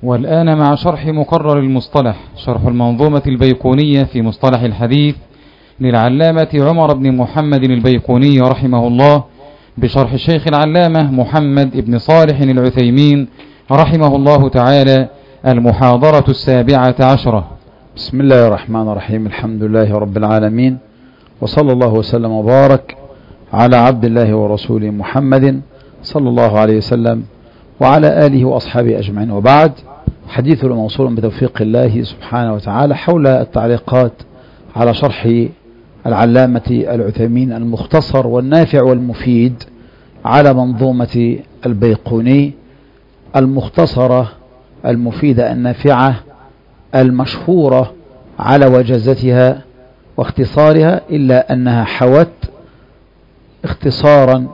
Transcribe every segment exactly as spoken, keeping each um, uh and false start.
والآن مع شرح مقرر المصطلح، شرح المنظومة البيقونية في مصطلح الحديث للعلامة عمر بن محمد البيقوني رحمه الله، بشرح الشيخ العلامة محمد بن صالح العثيمين رحمه الله تعالى، المحاضرة السابعة عشرة. بسم الله الرحمن الرحيم. الحمد لله رب العالمين، وصلى الله وسلم وبارك على عبد الله ورسوله محمد صلى الله عليه وسلم وعلى آله وأصحابه أجمعين، وبعد. حديثنا موصول بتوفيق الله سبحانه وتعالى حول التعليقات على شرح العلامة العثيمين المختصر والنافع والمفيد على منظومة البيقوني المختصرة المفيدة النافعة المشهورة على وجازتها واختصارها، إلا أنها حوت اختصارا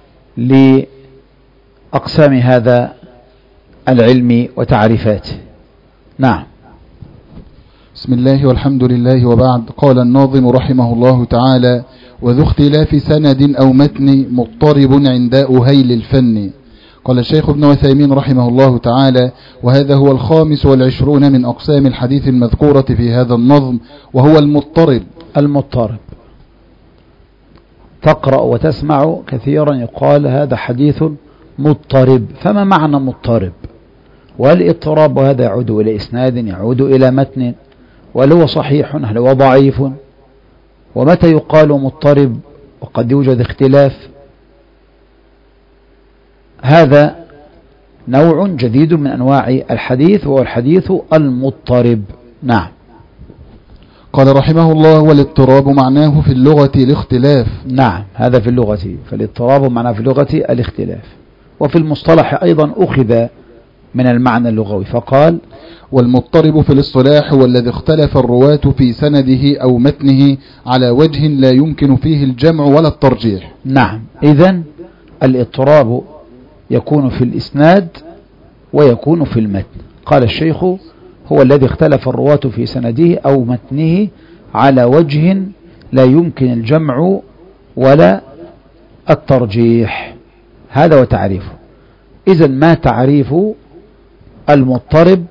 لأقسام هذا العلم وتعريفاته. نعم. بسم الله والحمد لله وبعد. قال الناظم رحمه الله تعالى: وذو اختلاف سند أو متن مضطرب عند أهيل الفن. قال الشيخ ابن عثيمين رحمه الله تعالى: وهذا هو الخامس والعشرون من أقسام الحديث المذكورة في هذا النظم، وهو المضطرب. المضطرب تقرأ وتسمع كثيرا يقال هذا حديث مضطرب. فما معنى مضطرب؟ والاضطراب هذا يعود إلى إسناد، يعود إلى متن، وهل هو صحيح هل هو ضعيف؟ ومتى يقال مضطرب وقد يوجد اختلاف؟ هذا نوع جديد من أنواع الحديث، وهو الحديث المضطرب. نعم. قال رحمه الله: والاضطراب معناه في اللغة الاختلاف. نعم، هذا في اللغة، فالاضطراب معناه في اللغة الاختلاف، وفي المصطلح أيضا أخذ من المعنى اللغوي فقال: والمضطرب في الاصطلاح هو الذي اختلف الرواة في سنده أو متنه على وجه لا يمكن فيه الجمع ولا الترجيح. نعم، إذن الاضطراب يكون في الإسناد ويكون في المتن. قال الشيخ: هو الذي اختلف الرواة في سنده أو متنه على وجه لا يمكن الجمع ولا الترجيح. هذا وتعريفه. إذن ما تعريف المضطرب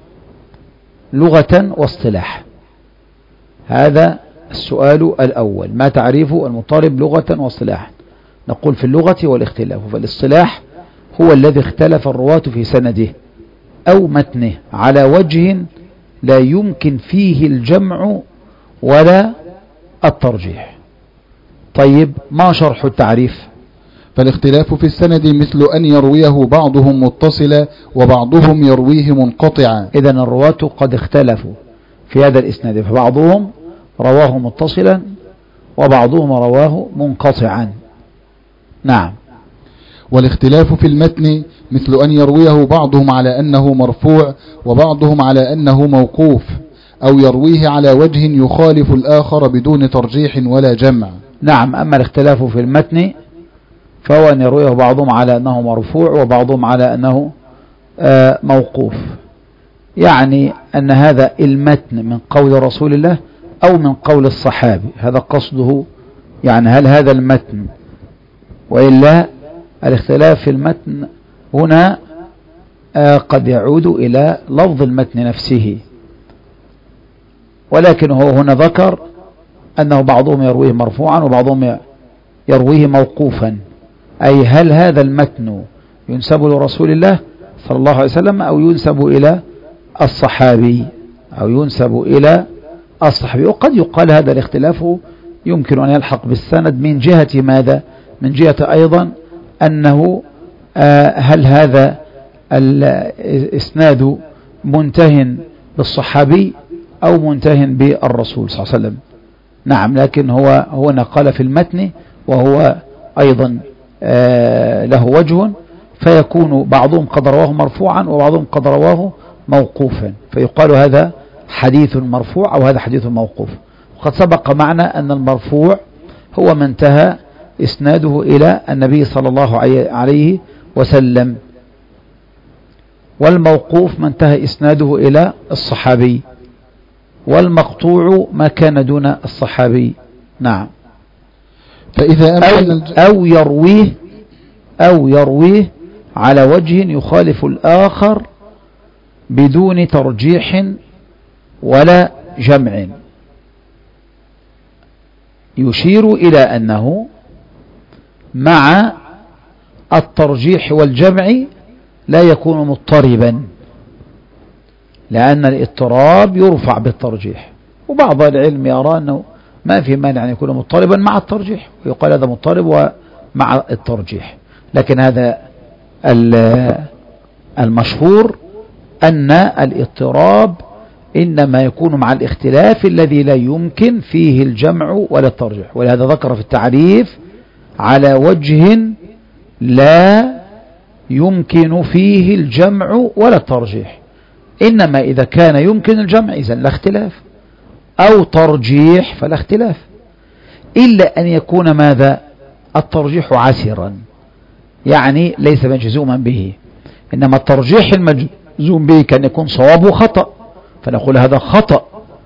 لغة واصطلاح؟ هذا السؤال الأول. ما تعريف المضطرب لغة واصطلاحا؟ نقول في اللغة والاختلاف. وفي الاصطلاح هو الذي اختلف الرواة في سنده أو متنه على وجه لا يمكن فيه الجمع ولا الترجيح. طيب، ما شرح التعريف؟ فالاختلاف في السند مثل أن يرويه بعضهم متصلا وبعضهم يرويه منقطعا. إذن الرواة قد اختلفوا في هذا الإسناد، فبعضهم رواه متصلا وبعضهم رواه منقطعا. نعم. والاختلاف في المتن مثل أن يرويه بعضهم على أنه مرفوع وبعضهم على أنه موقوف، أو يرويه على وجه يخالف الآخر بدون ترجيح ولا جمع. نعم. أما الاختلاف في المتن فهو أن يرويه بعضهم على أنه مرفوع وبعضهم على أنه آه موقوف، يعني أن هذا المتن من قول رسول الله أو من قول الصحابي، هذا قصده. يعني هل هذا المتن، وإلا الاختلاف في المتن هنا آه قد يعود إلى لفظ المتن نفسه، ولكن هو هنا ذكر أنه بعضهم يرويه مرفوعا وبعضهم يرويه موقوفا، أي هل هذا المتن ينسب لرسول الله صلى الله عليه وسلم أو ينسب إلى الصحابي أو ينسب إلى الصحابي. وقد يقال هذا الاختلاف يمكن أن يلحق بالسند من جهة ماذا؟ من جهة أيضا أنه آه هل هذا الإسناد منتهن بالصحابي أو منتهن بالرسول صلى الله عليه وسلم. نعم. لكن هو هنا قال في المتن، وهو أيضا آه له وجه، فيكون بعضهم قد رواه مرفوعا وبعضهم قد رواه موقوفا، فيقال هذا حديث مرفوع أو هذا حديث موقوف. وقد سبق معنا أن المرفوع هو ما انتهى إسناده إلى النبي صلى الله عليه وسلم، والموقوف ما انتهى إسناده إلى الصحابي، والمقطوع ما كان دون الصحابي. نعم. فإذا أو, أو يرويه أو يرويه على وجه يخالف الآخر بدون ترجيح ولا جمع، يشير إلى أنه مع الترجيح والجمع لا يكون مضطربا، لأن الاضطراب يرفع بالترجيح، وبعض العلم يرى أنه ما في مانع أن يكون مضطربا مع الترجيح، ويقال هذا مضطرب ومع الترجيح. لكن هذا المشهور أن الاضطراب إنما يكون مع الاختلاف الذي لا يمكن فيه الجمع ولا الترجيح، ولهذا ذكر في التعريف على وجه لا يمكن فيه الجمع ولا الترجيح. إنما إذا كان يمكن الجمع إذن لا اختلاف، أو ترجيح فلا اختلاف، إلا أن يكون ماذا؟ الترجيح عسرا، يعني ليس مجزوما به. إنما الترجيح المجزوم به كان يكون صواب خطأ، فنقول هذا خطأ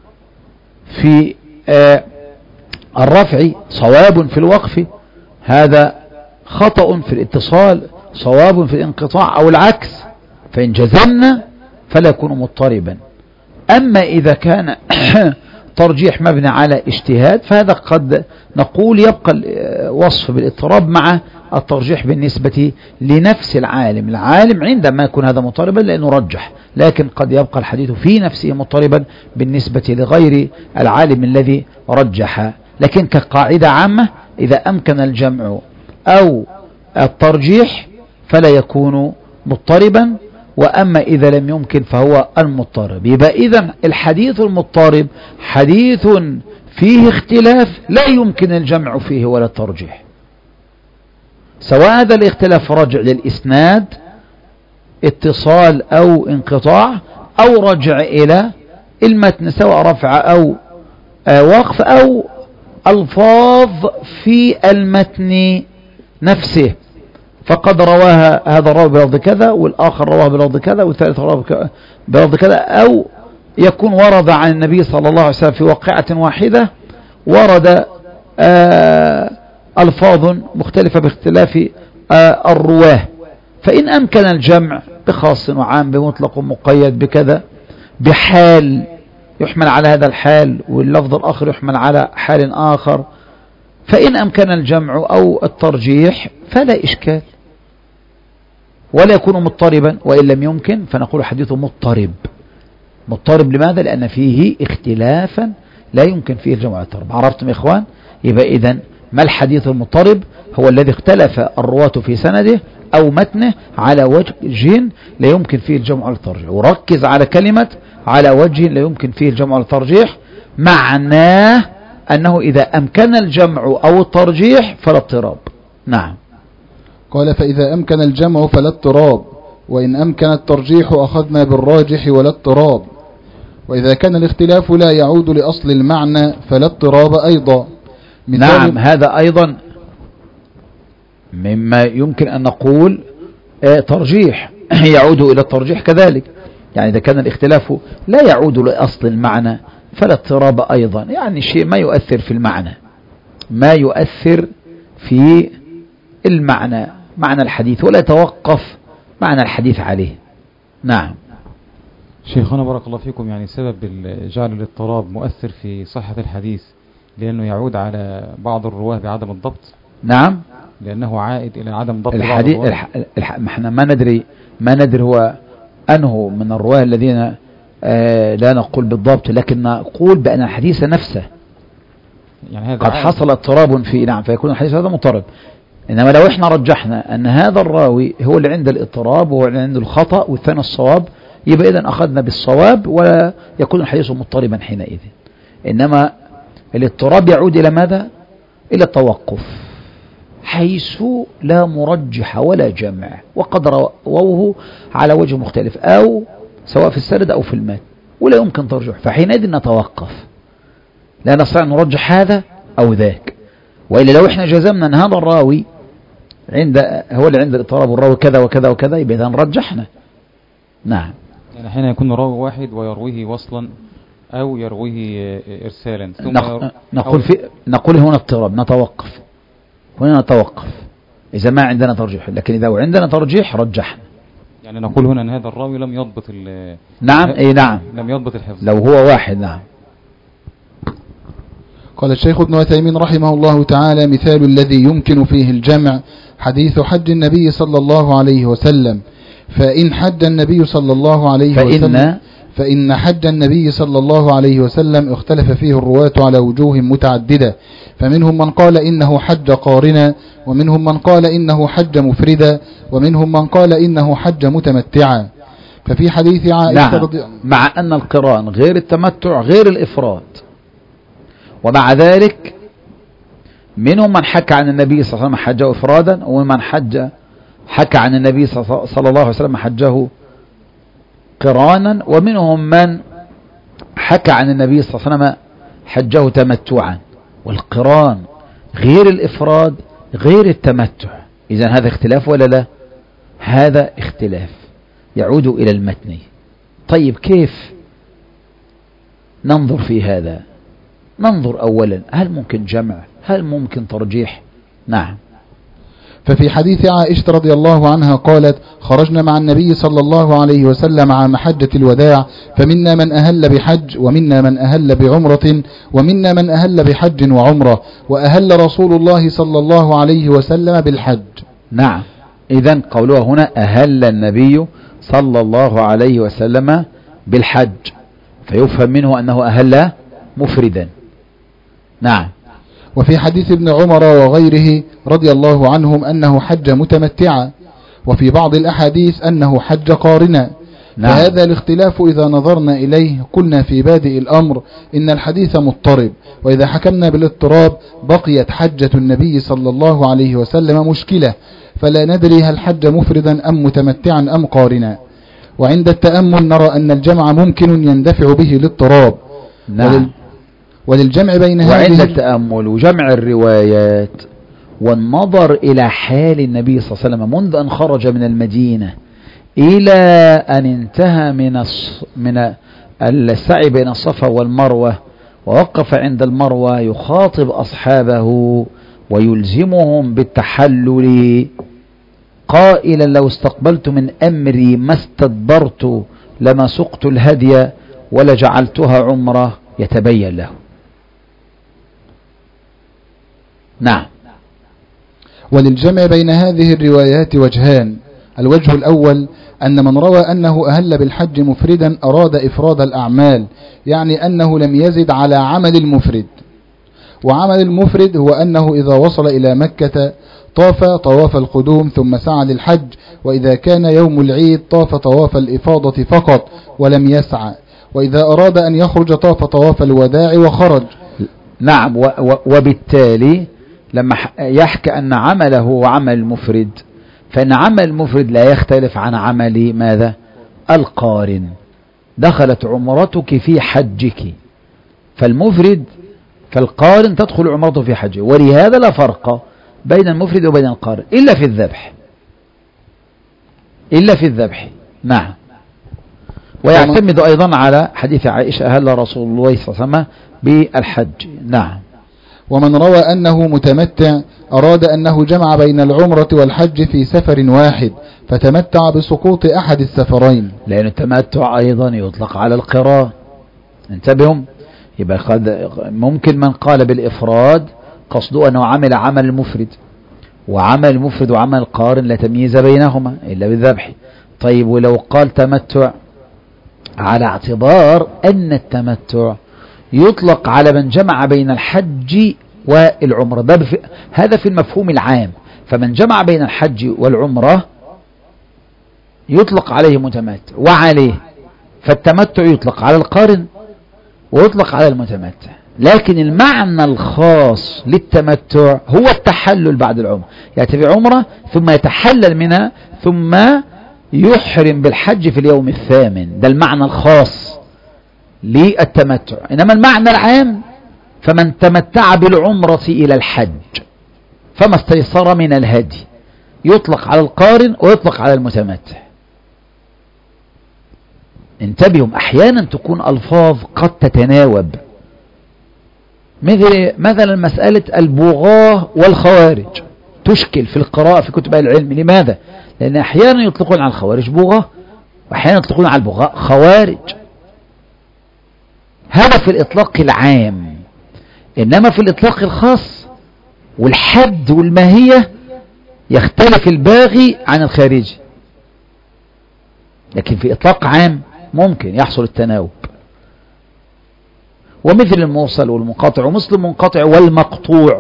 في آه الرفع، صواب في الوقف، هذا خطأ في الاتصال، صواب في الانقطاع، أو العكس. فإن جزمنا فلا يكون مضطربا. أما إذا كان ترجيح مبني على اجتهاد فهذا قد نقول يبقى الوصف بالاضطراب مع الترجيح بالنسبة لنفس العالم. العالم عندما يكون هذا مضطربا لأنه رجح، لكن قد يبقى الحديث في نفسه مضطربا بالنسبة لغير العالم الذي رجح. لكن كقاعدة عامة إذا أمكن الجمع أو الترجيح فلا يكون مضطربا، وأما إذا لم يمكن فهو المضطرب. يبقى إذن الحديث المضطرب حديث فيه اختلاف لا يمكن الجمع فيه ولا الترجيح، سواء هذا الاختلاف رجع للإسناد اتصال أو انقطاع، أو رجع إلى المتن سواء رفع أو وقف، أو ألفاظ في المتن نفسه، فقد رواها هذا الراوي بلفظ كذا والآخر رواه بلفظ كذا والثالث رواه بلفظ كذا، أو يكون ورد عن النبي صلى الله عليه وسلم في واقعة واحدة ورد آه ألفاظ مختلفة باختلاف آه الرواه. فإن أمكن الجمع بخاص وعام، بمطلق ومقيد، بكذا، بحال يحمل على هذا الحال واللفظ الآخر يحمل على حال آخر، فإن أمكن الجمع أو الترجيح فلا إشكال ولا يكون مضطربا. وإن لم يمكن فنقول حديثه مضطرب. مضطرب لماذا؟ لأن فيه اختلافا لا يمكن فيه الجمع والترجيح. عرفتم يا إخوان؟ يبقى إذن ما الحديث المضطرب؟ هو الذي اختلف الرواة في سنده أو متنه على وجه لا يمكن فيه الجمع والترجيح. وركز على كلمة على وجه لا يمكن فيه الجمع والترجيح، معناه أنه إذا أمكن الجمع أو الترجيح فلا اضطراب. نعم. قال فإذا أمكن الجمع فلا اضطراب، وإن أمكن الترجيح أخذنا بالراجح ولا اضطراب، وإذا كان الاختلاف لا يعود لأصل المعنى فلا اضطراب أيضا. نعم، هذا أيضا مما يمكن أن نقول اه ترجيح يعود إلى الترجيح كذلك. يعني إذا كان الاختلاف لا يعود لأصل المعنى فلا اضطراب أيضا، يعني شيء ما يؤثر في المعنى، ما يؤثر في المعنى، معنى الحديث، ولا يتوقف معنى الحديث عليه. نعم. شيخنا بارك الله فيكم، يعني سبب جعل الاضطراب مؤثر في صحة الحديث لأنه يعود على بعض الرواه بعدم الضبط. نعم، لأنه عائد إلى عدم ضبط الحديث. الح... الح... احنا ما ندري ما ندري هو أنه من الرواه الذين آه لا نقول بالضبط، لكن نقول بأن الحديث نفسه يعني هذا قد حصل اضطراب فيه، نعم، فيكون الحديث هذا مضطرب. إنما لو احنا رجحنا أن هذا الراوي هو اللي عنده الاضطراب وهو اللي عنده الخطأ والثاني الصواب، يبقى إذن أخذنا بالصواب ولا يكون الحديث مضطربا حينئذ. إنما الاضطراب يعود إلى ماذا؟ إلى التوقف، حيث لا مرجح ولا جمع، وقد رووه على وجه مختلف، أو سواء في السند أو في المتن، ولا يمكن ترجح، فحينئذ نتوقف، لا نستطيع أن نرجح هذا أو ذاك. وإلا لو احنا جزمنا أن هذا الراوي عند هو اللي عند الاضطراب والراوي كذا وكذا وكذا، يبقى إذن رجحنا. نعم. يعني حين يكون راوي واحد ويرويه وصلا أو يرويه إرسالا، ثم نق... نقول في نقول هنا اضطراب، نتوقف هنا، نتوقف إذا ما عندنا ترجيح. لكن إذا عندنا ترجيح رجحنا. يعني نقول هنا أن هذا الراوي لم يضبط نعم أي نعم لم يضبط الحفظ لو هو واحد. نعم. قال الشيخ ابن عثيمين رحمه الله تعالى: مثال الذي يمكن فيه الجمع حديث حج النبي صلى الله عليه وسلم، فإن حج النبي صلى الله عليه فإن وسلم فإن حج النبي صلى الله عليه وسلم اختلف فيه الرواة على وجوه متعددة، فمنهم من قال إنه حج قارنا، ومنهم من قال إنه حج مفردا، ومنهم من قال إنه حج متمتعا. ففي حديث عائشة رضي نعم. مع أن القران غير التمتع غير الإفراد، ومع ذلك منهم من حكى عن النبي صلى الله عليه وسلم حجه إفرادا، ومن حج حكى عن النبي صلى الله عليه وسلم حجه قرانا، ومنهم من حكى عن النبي صلى الله عليه وسلم حجه تمتعا. والقران غير الإفراد غير التمتع. إذن هذا اختلاف ولا لا؟ هذا اختلاف يعود إلى المتن. طيب كيف ننظر في هذا؟ ننظر أولا هل ممكن جمع؟ هل ممكن ترجيح؟ نعم. ففي حديث عائشة رضي الله عنها قالت: خرجنا مع النبي صلى الله عليه وسلم عام حجة الوداع، فمنا من أهل بحج، ومنا من أهل بعمرة، ومنا من أهل بحج وعمرة، وأهل رسول الله صلى الله عليه وسلم بالحج. نعم. إذن قولها هنا أهل النبي صلى الله عليه وسلم بالحج، فيفهم منه أنه أهل مفردا. نعم. وفي حديث ابن عمر وغيره رضي الله عنهم أنه حج متمتعا، وفي بعض الأحاديث أنه حج قارنا. نعم. فهذا الاختلاف إذا نظرنا إليه قلنا في بادئ الأمر إن الحديث مضطرب، وإذا حكمنا بالاضطراب بقيت حجة النبي صلى الله عليه وسلم مشكلة، فلا ندري هل حج مفردا أم متمتعا أم قارنا. وعند التأمل نرى أن الجمع ممكن يندفع به الاضطراب. نعم. ولل... وللجمع بين هذه وعند التأمل وجمع الروايات والنظر إلى حال النبي صلى الله عليه وسلم منذ أن خرج من المدينة إلى أن انتهى من الص... من السعي بين الصفا والمروة، ووقف عند المروة يخاطب أصحابه ويلزمهم بالتحلل قائلا: لو استقبلت من أمري ما استدبرت لما سقت الهدي ولجعلتها عمرة، يتبين له. نعم. وللجمع بين هذه الروايات وجهان: الوجه الأول أن من روى أنه أهل بالحج مفردا أراد إفراد الأعمال، يعني أنه لم يزد على عمل المفرد. وعمل المفرد هو أنه إذا وصل إلى مكة طاف طواف القدوم ثم سعى للحج، وإذا كان يوم العيد طاف طواف الإفاضة فقط ولم يسعى، وإذا أراد أن يخرج طاف طواف الوداع وخرج. نعم. وبالتالي لما يحكى أن عمله هو عمل المفرد، فإن عمل المفرد لا يختلف عن عمل ماذا؟ القارن. دخلت عمرتك في حجك، فالمفرد فالقارن تدخل عمرته في حجه، ولهذا لا فرق بين المفرد وبين القارن إلا في الذبح، إلا في الذبح. نعم. ويعتمد أيضا على حديث عائشة: أهل رسول الله صلى الله عليه وسلم بالحج. نعم. ومن روى أنه متمتع أراد أنه جمع بين العمرة والحج في سفر واحد، فتمتع بسقوط أحد السفرين، لأن التمتع أيضا يطلق على القران. انتبهوا. يبقى قد ممكن من قال بالإفراد قصده أنه عمل عمل المفرد، وعمل المفرد وعمل القارن لا تمييز بينهما إلا بالذبح. طيب ولو قال تمتع على اعتبار أن التمتع يطلق على من جمع بين الحج والعمرة، هذا في المفهوم العام، فمن جمع بين الحج والعمرة يطلق عليه متمتع، وعليه فالتمتع يطلق على القارن ويطلق على المتمتع. لكن المعنى الخاص للتمتع هو التحلل بعد العمرة، يأتي بعمرة ثم يتحلل منها ثم يحرم بالحج في اليوم الثامن. ده المعنى الخاص للتمتع. إنما المعنى العام فمن تمتع بالعمرة إلى الحج فما استيسر من الهدي يطلق على القارن ويطلق على المتمتع. انتبهوا، أحيانا تكون ألفاظ قد تتناوب، مثل مثلا مسألة البغاة والخوارج. تشكل في القراءة في كتب أهل العلم. لماذا؟ لأن أحيانا يطلقون على الخوارج بغاة وأحيانا يطلقون على البغاء خوارج. هذا في الإطلاق العام، إنما في الإطلاق الخاص والحد والماهية يختلف الباغي عن الخارجي. لكن في إطلاق عام ممكن يحصل التناوب. ومثل الموصل والمنقطع ومثل المنقطع والمقطوع.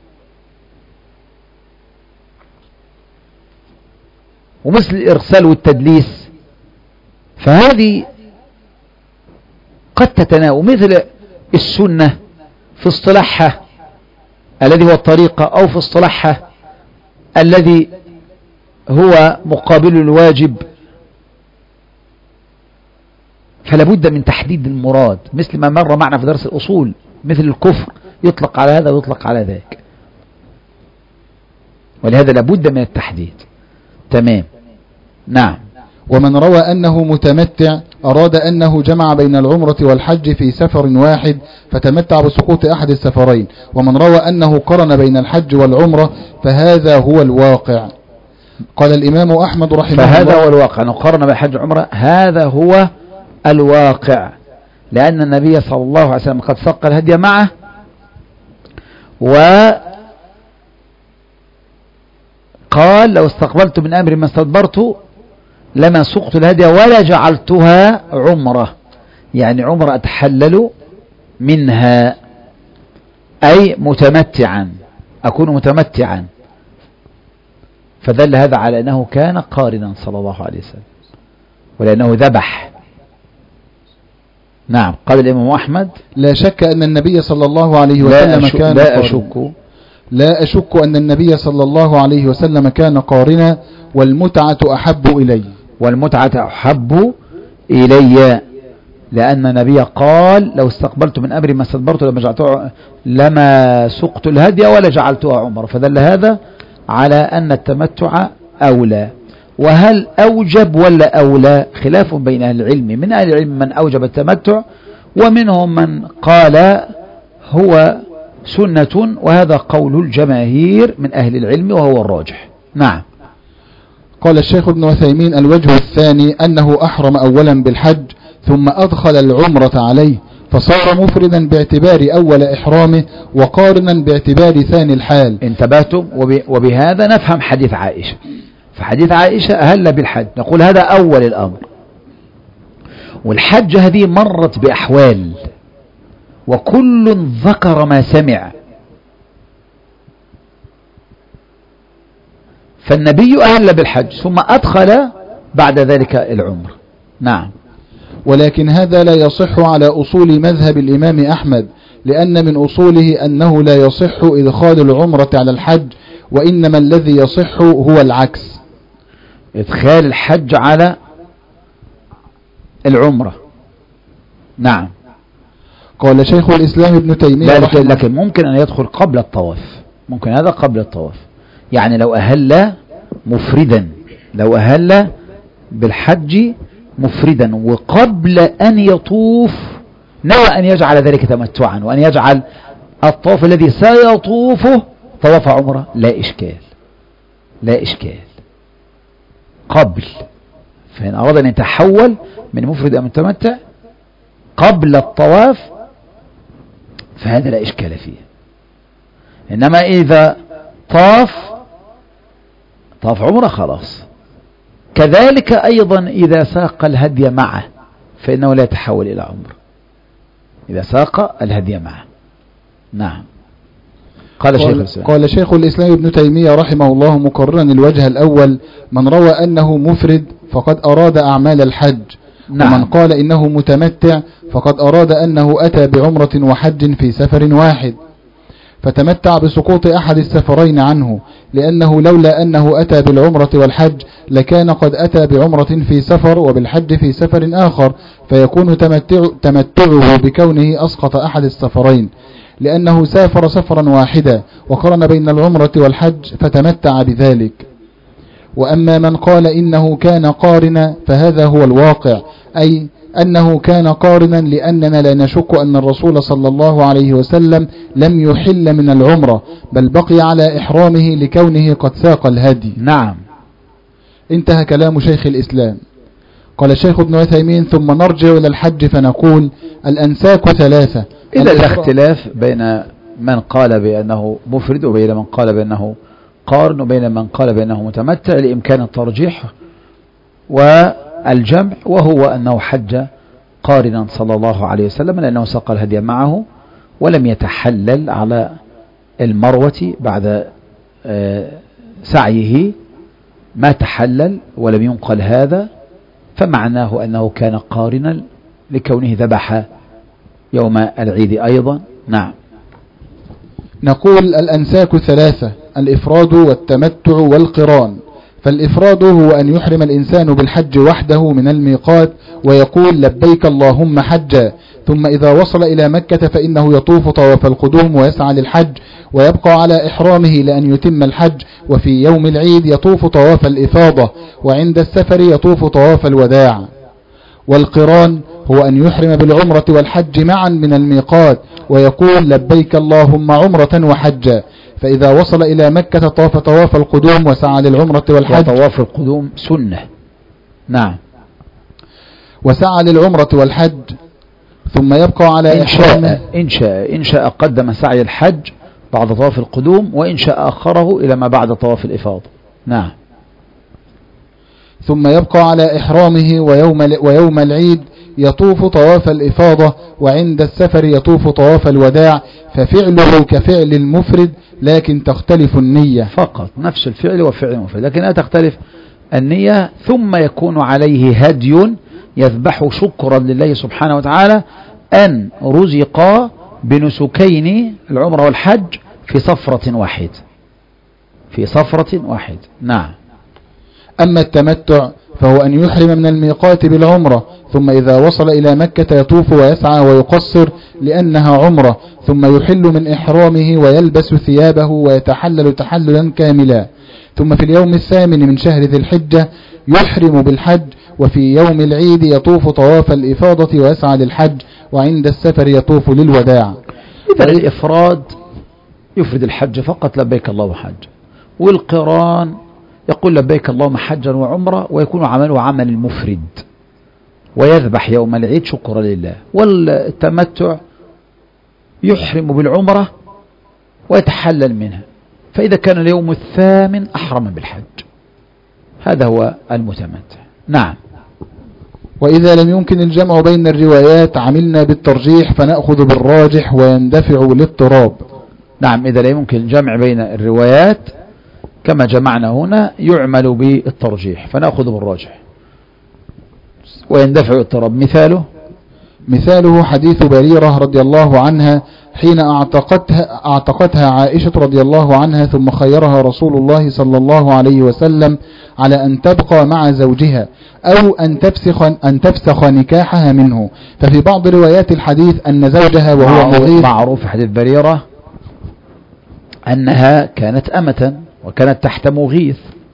ومثل الإرسال والتدليس، فهذه قد تتناوب. مثل السنة في اصطلاحها الذي هو الطريقة، أو في اصطلاحها الذي هو مقابل الواجب، فلا بد من تحديد المراد، مثل ما مر معنا في درس الأصول. مثل الكفر يطلق على هذا ويطلق على ذاك، ولهذا لا بد من التحديد. تمام. نعم. ومن روى أنه متمتع أراد أنه جمع بين العمرة والحج في سفر واحد فتمتع بسقوط أحد السفرين. ومن روى أنه قرن بين الحج والعمرة فهذا هو الواقع. قال الإمام أحمد رحمه الله فهذا هو الواقع، أنه قرن بين الحج والعمرة، هذا هو الواقع، لأن النبي صلى الله عليه وسلم قد سق الهدي معه، وقال لو استقبلت من أمري ما استدبرت لما سقت الهدي ولا جعلتها عمرة، يعني عمرة أتحلل منها، أي متمتعا، أكون متمتعا. فدل هذا على أنه كان قارنا صلى الله عليه وسلم، ولأنه ذبح. نعم. قال الإمام أحمد لا شك أن النبي صلى الله عليه وسلم لا كان لا قارنا. أشك لا أشك أن النبي صلى الله عليه وسلم كان قارنا، والمتعة أحب إلي. والمتعة أحب إلي، لأن النبي قال لو استقبلت من أمري ما استدبرت لما جعلته لما سقت الهدي ولا جعلتها عمر. فدل هذا على أن التمتع أولى. وهل أوجب ولا أولى؟ خلاف بين أهل العلم. من أهل العلم من أوجب التمتع، ومنهم من قال هو سنة، وهذا قول الجماهير من أهل العلم وهو الراجح. نعم. قال الشيخ ابن عثيمين الوجه الثاني أنه أحرم أولا بالحج ثم أدخل العمرة عليه، فصار مفردا باعتبار أول إحرامه وقارنا باعتبار ثاني الحال. انتبهتم؟ وبهذا نفهم حديث عائشة. فحديث عائشة أهل بالحج، نقول هذا أول الأمر، والحج هذه مرت بأحوال، وكل ذكر ما سمع. فالنبي أهل بالحج ثم أدخل بعد ذلك العمر. نعم. ولكن هذا لا يصح على أصول مذهب الإمام أحمد، لأن من أصوله أنه لا يصح إدخال العمرة على الحج، وإنما الذي يصح هو العكس، إدخال الحج على العمرة. نعم. قال شيخ الإسلام ابن تيمية لكن, لكن ممكن أن يدخل قبل الطواف، ممكن هذا قبل الطواف، يعني لو أهل مفردا، لو أهل بالحج مفردا وقبل أن يطوف نوى أن يجعل ذلك تمتعا، وأن يجعل الطواف الذي سيطوفه طواف عمره، لا إشكال، لا إشكال قبل. فإن أراد أن يتحول من مفرد أو متمتع قبل الطواف فهذا لا إشكال فيه. إنما إذا طاف طاف عمره خلاص. كذلك أيضا إذا ساق الهدي معه فإنه لا يتحول إلى عمر، إذا ساق الهدي معه. نعم. قال شيخ الإسلام قال شيخ الإسلام ابن تيمية رحمه الله مقررا الوجه الأول: من روى أنه مفرد فقد أراد أعمال الحج. نعم. ومن قال إنه متمتع فقد أراد أنه أتى بعمرة وحج في سفر واحد، فتمتع بسقوط أحد السفرين عنه، لأنه لولا أنه أتى بالعمرة والحج لكان قد أتى بعمرة في سفر وبالحج في سفر آخر، فيكون تمتع تمتعه بكونه أسقط أحد السفرين، لأنه سافر سفرا واحدا وقرن بين العمرة والحج فتمتع بذلك. وأما من قال إنه كان قارنا فهذا هو الواقع، أي أنه كان قارنا، لأننا لا نشك أن الرسول صلى الله عليه وسلم لم يحل من العمرة، بل بقي على إحرامه لكونه قد ساق الهدي. نعم. انتهى كلام شيخ الإسلام. قال الشيخ ابن عثيمين: ثم نرجع إلى الحج فنقول الأنساك ثلاثة. إلى الاختلاف بين من قال بأنه مفرد وبين من قال بأنه قارن وبين من قال بأنه متمتع، لإمكان الترجيح والجمع، وهو أنه حج قارنا صلى الله عليه وسلم، لأنه ساق الهدي معه ولم يتحلل على المروة بعد سعيه، ما تحلل ولم ينقل هذا، فمعناه أنه كان قارنا لكونه ذبح يوم العيد أيضا. نعم. نقول الأنساك ثلاثة: الإفراد والتمتع والقران. فالإفراد هو أن يحرم الإنسان بالحج وحده من الميقات ويقول لبيك اللهم حجا، ثم إذا وصل إلى مكة فإنه يطوف طواف القدوم ويسعى للحج ويبقى على إحرامه لأن يتم الحج، وفي يوم العيد يطوف طواف الإفاضة، وعند السفر يطوف طواف الوداع. والقران هو أن يحرم بالعمرة والحج معا من الميقات ويقول لبيك اللهم عمرة وحجا، فإذا وصل إلى مكة طاف طواف القدوم وسعى للعمرة والحج. وطواف القدوم سنة. نعم. وسعى للعمرة والحج ثم يبقى على إحرامه. إن شاء إن شاء قدم سعي الحج بعد طواف القدوم، وإن شاء أخره إلى ما بعد طواف الإفاضة. نعم. ثم يبقى على إحرامه ويوم, ويوم العيد يطوف طواف الإفاضة، وعند السفر يطوف طواف الوداع، ففعله كفعل المفرد لكن تختلف النية فقط، نفس الفعل وفعل المفرد لكن لا تختلف النية. ثم يكون عليه هدي يذبح شكرا لله سبحانه وتعالى أن رزق بنسكين العمر والحج في صفرة واحد في صفرة واحد. نعم. أما التمتع فهو أن يحرم من الميقات بالعمرة، ثم إذا وصل إلى مكة يطوف ويسعى ويقصر لأنها عمرة، ثم يحل من إحرامه ويلبس ثيابه ويتحلل تحللا كاملا، ثم في اليوم الثامن من شهر ذي الحجة يحرم بالحج، وفي يوم العيد يطوف طواف الإفاضة ويسعى للحج، وعند السفر يطوف للوداع. إذا الإفراد يفرد الحج فقط لبيك اللهم حج، والقران يقول لبيك اللهم حجا وعمرة، ويكون عمله عمل المفرد ويذبح يوم العيد شكرا لله. والتمتع يحرم بالعمرة ويتحلل منها، فإذا كان اليوم الثامن أحرم بالحج، هذا هو المتمتع. نعم. وإذا لم يمكن الجمع بين الروايات عملنا بالترجيح فنأخذ بالراجح ويندفع الاضطراب. نعم. إذا لا يمكن الجمع بين الروايات كما جمعنا هنا يعمل بالترجيح فنأخذ بالراجح ويندفع الاضطراب. مثاله مثاله حديث بريرة رضي الله عنها حين اعتقتها, اعتقتها عائشة رضي الله عنها، ثم خيرها رسول الله صلى الله عليه وسلم على أن تبقى مع زوجها أو أن تفسخ, أن تفسخ نكاحها منه. ففي بعض روايات الحديث أن زوجها وهو مغيث. معروف حديث بريرة أنها كانت أمة وكانت تحت مغيث،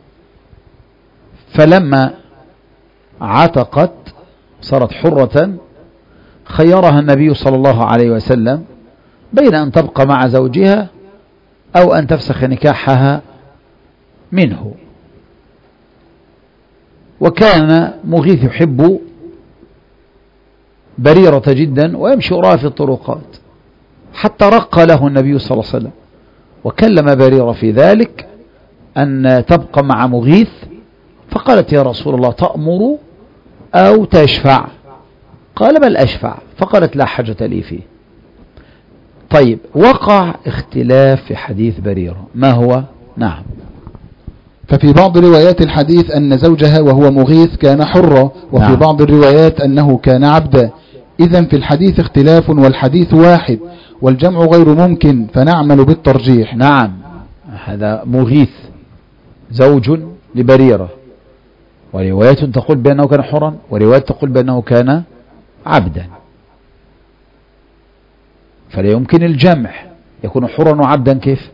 فلما عتقت صارت حرة خيرها النبي صلى الله عليه وسلم بين أن تبقى مع زوجها أو أن تفسخ نكاحها منه. وكان مغيث يحب بريرة جدا ويمشي وراءها في الطرقات، حتى رق له النبي صلى الله عليه وسلم وكلم بريرة في ذلك أن تبقى مع مغيث، فقالت يا رسول الله تأمر أو تشفع؟ قال بل أشفع. فقالت لا حاجة لي فيه. طيب، وقع اختلاف في حديث بريرة، ما هو؟ نعم. ففي بعض روايات الحديث أن زوجها وهو مغيث كان حرا، وفي نعم. بعض الروايات أنه كان عبدا. إذن في الحديث اختلاف والحديث واحد والجمع غير ممكن، فنعمل بالترجيح. نعم. هذا مغيث زوج لبريرة، وروايات تقول بأنه كان حرا وروايات تقول بأنه كان عبدا، فلا يمكن الجمع، يكون حرا وعبدا كيف؟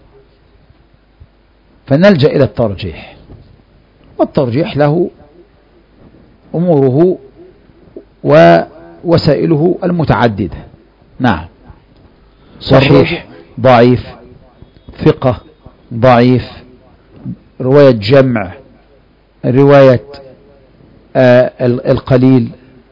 فنلجأ إلى الترجيح، والترجيح له أموره ووسائله المتعددة. نعم. صحيح، ضعيف، ثقة، ضعيف، رواية جمع، رواية آه القليل.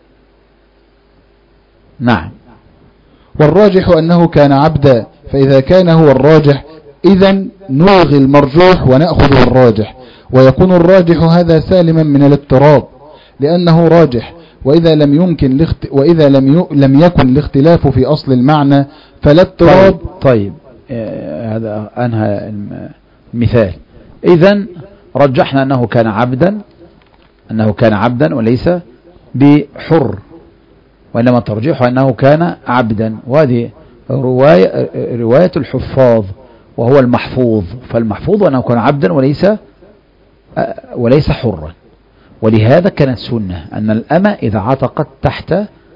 نعم. والراجح أنه كان عبدا، فإذا كان هو الراجح إذا نلغي المرجوح ونأخذ الراجح، ويكون الراجح هذا سالما من الاضطراب لأنه راجح. وإذا لم يمكن لاخت... وإذا لم ي... لم يكن الاختلاف في أصل المعنى فلا اضطراب. طيب, طيب. آه هذا أنهى المثال. إذن رجحنا أنه كان عبدا، أنه كان عبدا وليس بحر، وإنما ترجيح أنه كان عبدا، وهذه رواية, رواية الحفاظ وهو المحفوظ، فالمحفوظ أنه كان عبدا وليس وليس حرا. ولهذا كانت سنة أن الأمة إذا عتقت تحت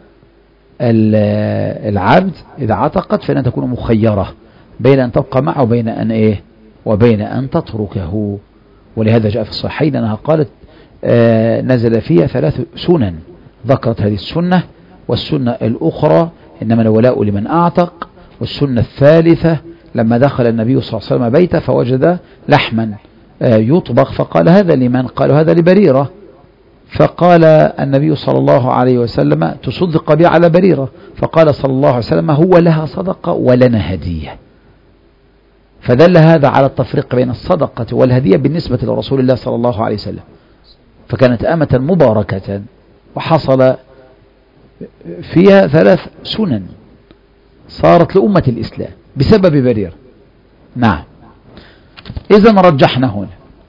العبد، إذا عتقت فإنها تكون مخيرة بين أن تبقى معه وبين أن إيه وبين أن تتركه. ولهذا جاء في الصحيحين أنها قالت آه نزل فيها ثلاث سنن، ذكرت هذه السنة، والسنة الأخرى إنما الولاء لمن أعتق، والسنة الثالثة لما دخل النبي صلى الله عليه وسلم بيته فوجد لحما آه يطبخ فقال هذا لمن؟ قالوا هذا لبريرة، فقال النبي صلى الله عليه وسلم تصدق بي على بريرة، فقال صلى الله عليه وسلم هو لها صدقة ولنا هدية. فدل هذا على التفريق بين الصدقة والهدية بالنسبة لرسول الله صلى الله عليه وسلم، فكانت أمة مباركة وحصل فيها ثلاث سنن صارت لأمة الإسلام بسبب بريرة. نعم. إذن رجحنا هنا،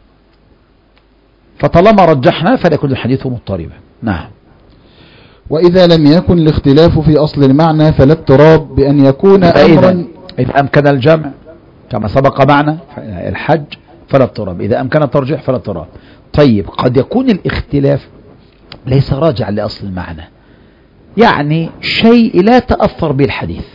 فطالما رجحنا فليكن الحديث مضطربا. نعم. وإذا لم يكن الاختلاف في أصل المعنى فلا اضطراب بأن يكون أمرا. إذا أمكن الجمع كما سبق معنا الحج فلا اضطراب، إذا أمكن الترجيح فلا اضطراب. طيب قد يكون الاختلاف ليس راجعا لأصل المعنى، يعني شيء لا تأثر به الحديث،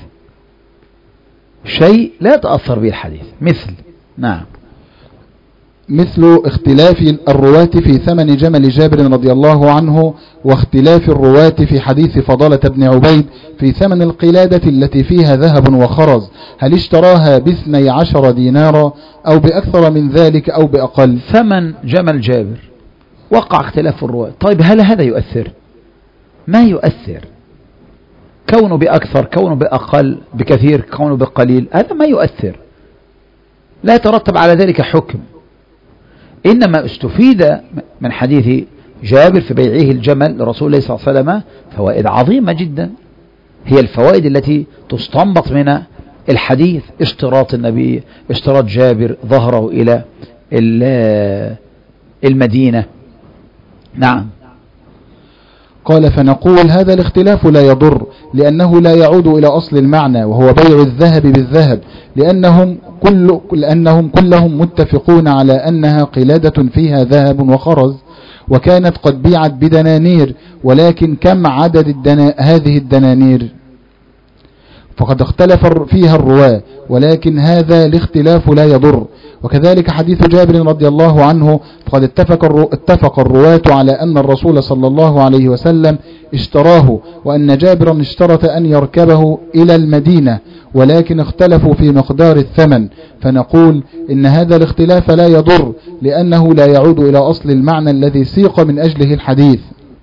شيء لا تأثر به الحديث مثل. نعم. مثل اختلاف الرواة في ثمن جمل جابر رضي الله عنه، واختلاف الرواة في حديث فضالة بن عبيد في ثمن القلادة التي فيها ذهب وخرز، هل اشتراها باثني عشر دينارا أو بأكثر من ذلك أو بأقل؟ ثمن جمل جابر وقع اختلاف الرواة. طيب هل هذا يؤثر؟ ما يؤثر. كونه بأكثر، كونه بأقل، بكثير، كونه بقليل، هذا ما يؤثر، لا يترتب على ذلك حكم. إنما استفيد من حديث جابر في بيعه الجمل لرسول الله صلى الله عليه وسلم فوائد عظيمة جدا، هي الفوائد التي تستنبط من الحديث. اشتراط النبي، اشتراط جابر ظهره إلى المدينة. نعم. قال فنقول هذا الاختلاف لا يضر لأنه لا يعود إلى أصل المعنى وهو بيع الذهب بالذهب، لأنهم, كل لأنهم كلهم متفقون على أنها قلادة فيها ذهب وخرز، وكانت قد بيعت بدنانير، ولكن كم عدد الدنا هذه الدنانير؟ فقد اختلف فيها الرواة، ولكن هذا الاختلاف لا يضر. وكذلك حديث جابر رضي الله عنه، فقد اتفق, الرو... اتفق الرواة على أن الرسول صلى الله عليه وسلم اشتراه، وأن جابرا اشترط أن يركبه إلى المدينة، ولكن اختلفوا في مقدار الثمن، فنقول إن هذا الاختلاف لا يضر لأنه لا يعود إلى أصل المعنى الذي سيق من أجله الحديث.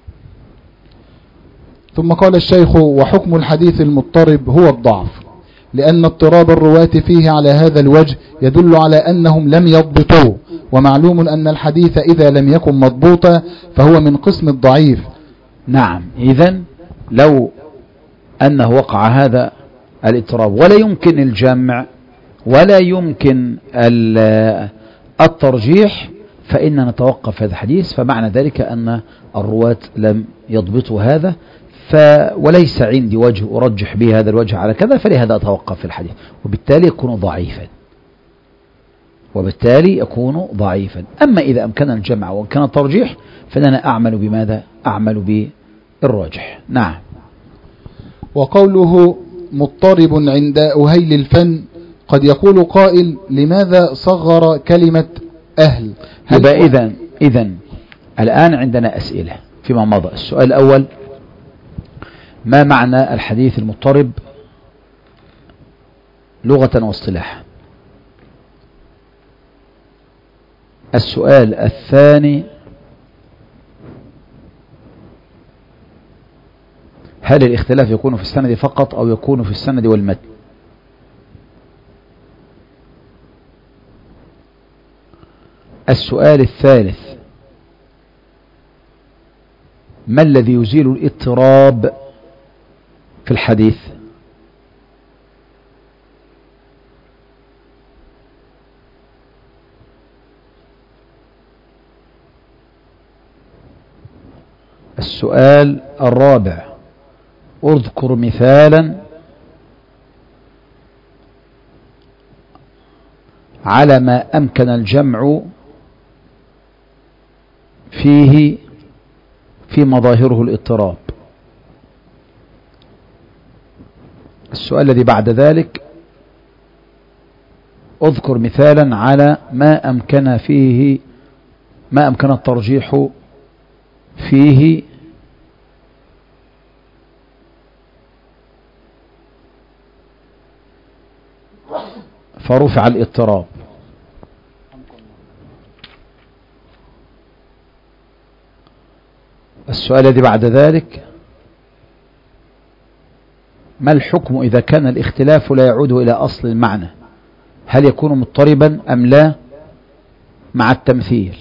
ثم قال الشيخ وحكم الحديث المضطرب هو الضعف، لأن اضطراب الرواة فيه على هذا الوجه يدل على أنهم لم يضبطوه، ومعلوم أن الحديث إذا لم يكن مضبوطا فهو من قسم الضعيف. نعم. إذن لو أنه وقع هذا الاضطراب ولا يمكن الجمع ولا يمكن الترجيح فإننا نتوقف هذا الحديث، فمعنى ذلك أن الرواة لم يضبطوا هذا، ف وليس عندي وجه أرجح به هذا الوجه على كذا، فلهذا أتوقف في الحديث، وبالتالي يكون ضعيفا وبالتالي يكون ضعيفا. أما إذا أمكن الجمع وأمكن الترجيح فأنا أعمل بماذا؟ أعمل بالراجح. نعم. وقوله مضطرب عند أهيل الفن، قد يقول قائل لماذا صغر كلمة أهل؟ يبقى إذن إذن الآن عندنا أسئلة فيما مضى. السؤال الأول ما معنى الحديث المضطرب لغة واصطلاحا؟ السؤال الثاني: هل الاختلاف يكون في السند فقط أو يكون في السند والمتن؟ السؤال الثالث: ما الذي يزيل الاضطراب في الحديث؟ السؤال الرابع: اذكر مثالا على ما أمكن الجمع فيه في مظاهره الاضطراب. السؤال الذي بعد ذلك: اذكر مثالا على ما أمكن فيه ما أمكن الترجيح فيه فرفع الاضطراب. السؤال الذي بعد ذلك: ما الحكم إذا كان الاختلاف لا يعود إلى أصل المعنى؟ هل يكون مضطربا أم لا مع التمثيل؟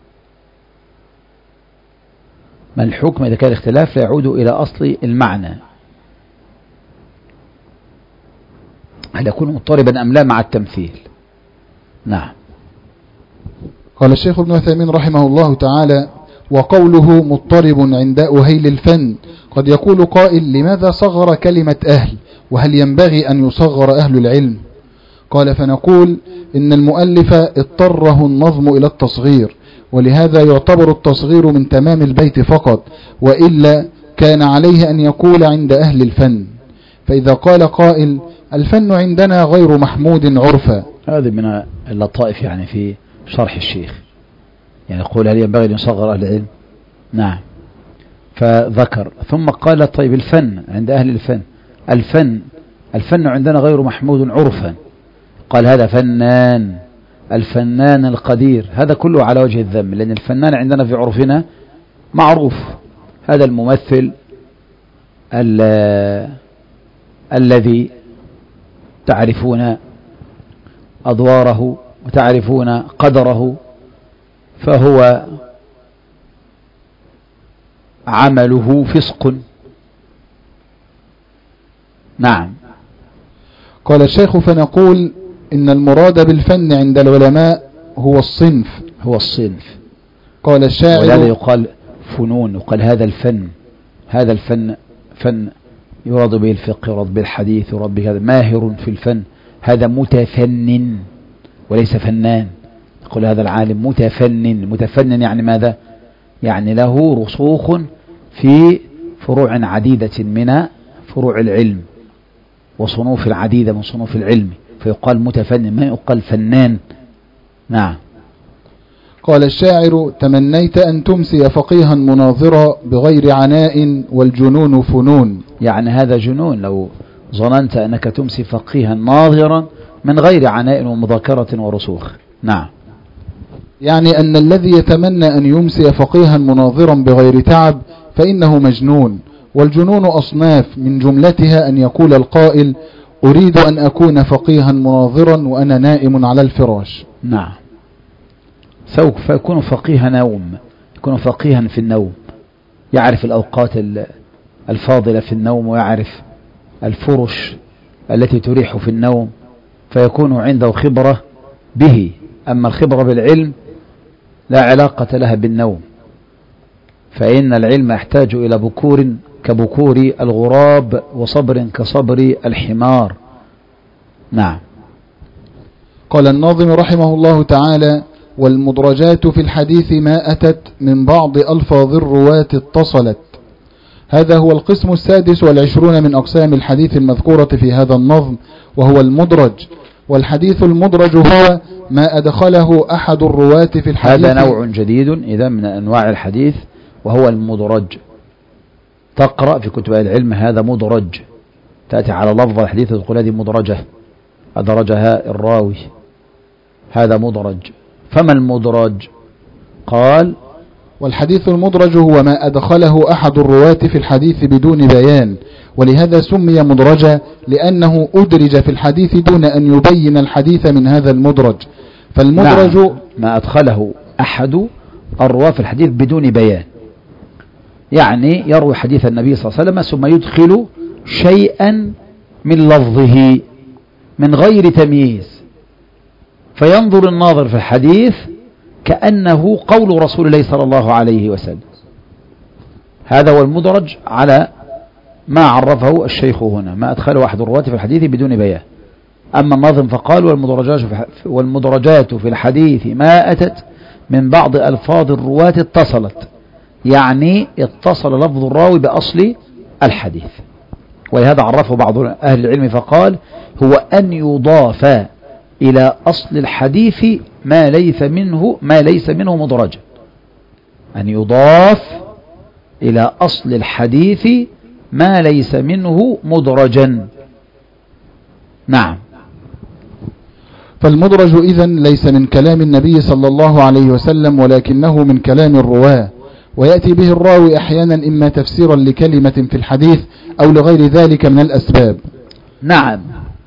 ما الحكم إذا كان الاختلاف لا يعود إلى أصل المعنى؟ هل يكون مضطربا أم لا مع التمثيل؟ نعم. قال الشيخ ابن عثيمين رحمه الله تعالى: وقوله مضطرب عند أهيل الفن، قد يقول قائل: لماذا صغر كلمة أهل، وهل ينبغي أن يصغر أهل العلم؟ قال: فنقول إن المؤلف اضطره النظم إلى التصغير، ولهذا يعتبر التصغير من تمام البيت فقط، وإلا كان عليه أن يقول عند أهل الفن. فإذا قال قائل: الفن عندنا غير محمود عرفا، هذا من اللطائف يعني في شرح الشيخ، يعني يقول هل ينبغي أن يصغر أهل العلم؟ نعم. فذكر ثم قال: طيب الفن عند أهل الفن، الفن الفن عندنا غير محمود عرفا. قال: هذا فنان، الفنان القدير، هذا كله على وجه الذم، لأن الفنان عندنا في عرفنا معروف، هذا الممثل الذي تعرفون أدواره وتعرفون قدره، فهو عمله فسق. نعم. قال الشيخ: فنقول إن المراد بالفن عند العلماء هو الصنف هو الصنف قال الشاعر: ولهذا يقال فنون، يقال هذا الفن، هذا الفن فن يراد به الفقه، يراد به الحديث، يراد به هذا ماهر في الفن، هذا متفنن وليس فنان. يقول هذا العالم متفنن. متفنن يعني ماذا؟ يعني له رسوخ في فروع عديدة من فروع العلم وصنوف العديدة من صنوف العلم، فيقال متفنن، ما يقال فنان. نعم. قال الشاعر: تمنيت أن تمسي فقيها مناظرا بغير عناء والجنون فنون. يعني هذا جنون لو ظننت أنك تمسي فقيها ناظرا من غير عناء ومذاكرة ورسوخ. نعم. يعني أن الذي يتمنى أن يمسي فقيها مناظرا بغير تعب فإنه مجنون، والجنون أصناف، من جملتها أن يقول القائل: أريد أن أكون فقيها مناظرا وأنا نائم على الفراش. نعم. سوف يكون فقيها نوم، يكون فقيها في النوم، يعرف الأوقات الفاضلة في النوم، ويعرف الفرش التي تريح في النوم، فيكون عنده خبرة به. أما الخبرة بالعلم لا علاقة لها بالنوم، فإن العلم يحتاج إلى بكور كبكور الغراب وصبر كصبر الحمار. نعم. قال الناظم رحمه الله تعالى: والمدرجات في الحديث ما أتت من بعض ألفاظ الرواة اتصلت. هذا هو القسم السادس والعشرون من أقسام الحديث المذكورة في هذا النظم، وهو المدرج. والحديث المدرج هو ما أدخله أحد الرواة في الحديث. هذا نوع جديد إذا من أنواع الحديث، وهو المدرج. تقرأ في كتب العلم هذا مدرج، تأتي على لفظ الحديث تقول هذه مدرجة، أدرجها الراوي، هذا مدرج. فما المدرج؟ قال: والحديث المدرج هو ما أدخله أحد الرواة في الحديث بدون بيان، ولهذا سمي مدرجا لأنه أدرج في الحديث دون أن يبين الحديث من هذا المدرج. فالمدرج نعم، ما أدخله أحد الرواة في الحديث بدون بيان، يعني يروي حديث النبي صلى الله عليه وسلم ثم يدخل شيئا من لفظه من غير تمييز، فينظر الناظر في الحديث كأنه قول رسول الله صلى الله عليه وسلم. هذا هو المدرج على ما عرفه الشيخ هنا، ما أدخله أحد الرواة في الحديث بدون بيان. أما الناظم فقال: والمدرجات في الحديث ما أتت من بعض ألفاظ الرواة اتصلت، يعني اتصل لفظ الراوي بأصل الحديث. ولهذا عرفه بعض أهل العلم فقال: هو أن يضاف إلى أصل الحديث ما ليس منه ما ليس منه مدرجا، أن يضاف إلى أصل الحديث ما ليس منه مدرجا. نعم. فالمدرج إذن ليس من كلام النبي صلى الله عليه وسلم، ولكنه من كلام الرواة، ويأتي به الراوي أحيانا إما تفسيرا لكلمة في الحديث أو لغير ذلك من الأسباب. نعم.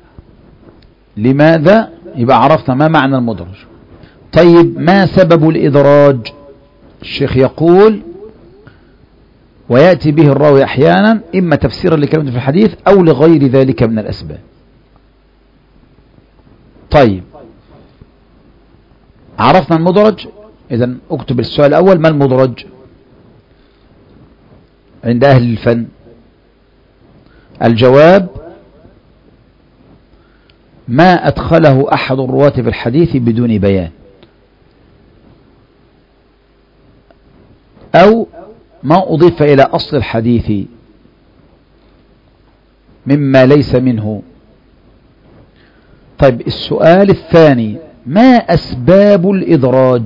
لماذا؟ يبقى عرفنا ما معنى المدرج. طيب، ما سبب الإدراج؟ الشيخ يقول: ويأتي به الراوي أحيانا إما تفسيرا لكلمة في الحديث أو لغير ذلك من الأسباب. طيب، عرفنا المدرج. إذن اكتب السؤال الأول: ما المدرج عند أهل الفن؟ الجواب: ما أدخله أحد الرواة في الحديث بدون بيان، أو ما أضيف إلى أصل الحديث مما ليس منه. طيب، السؤال الثاني: ما أسباب الإدراج؟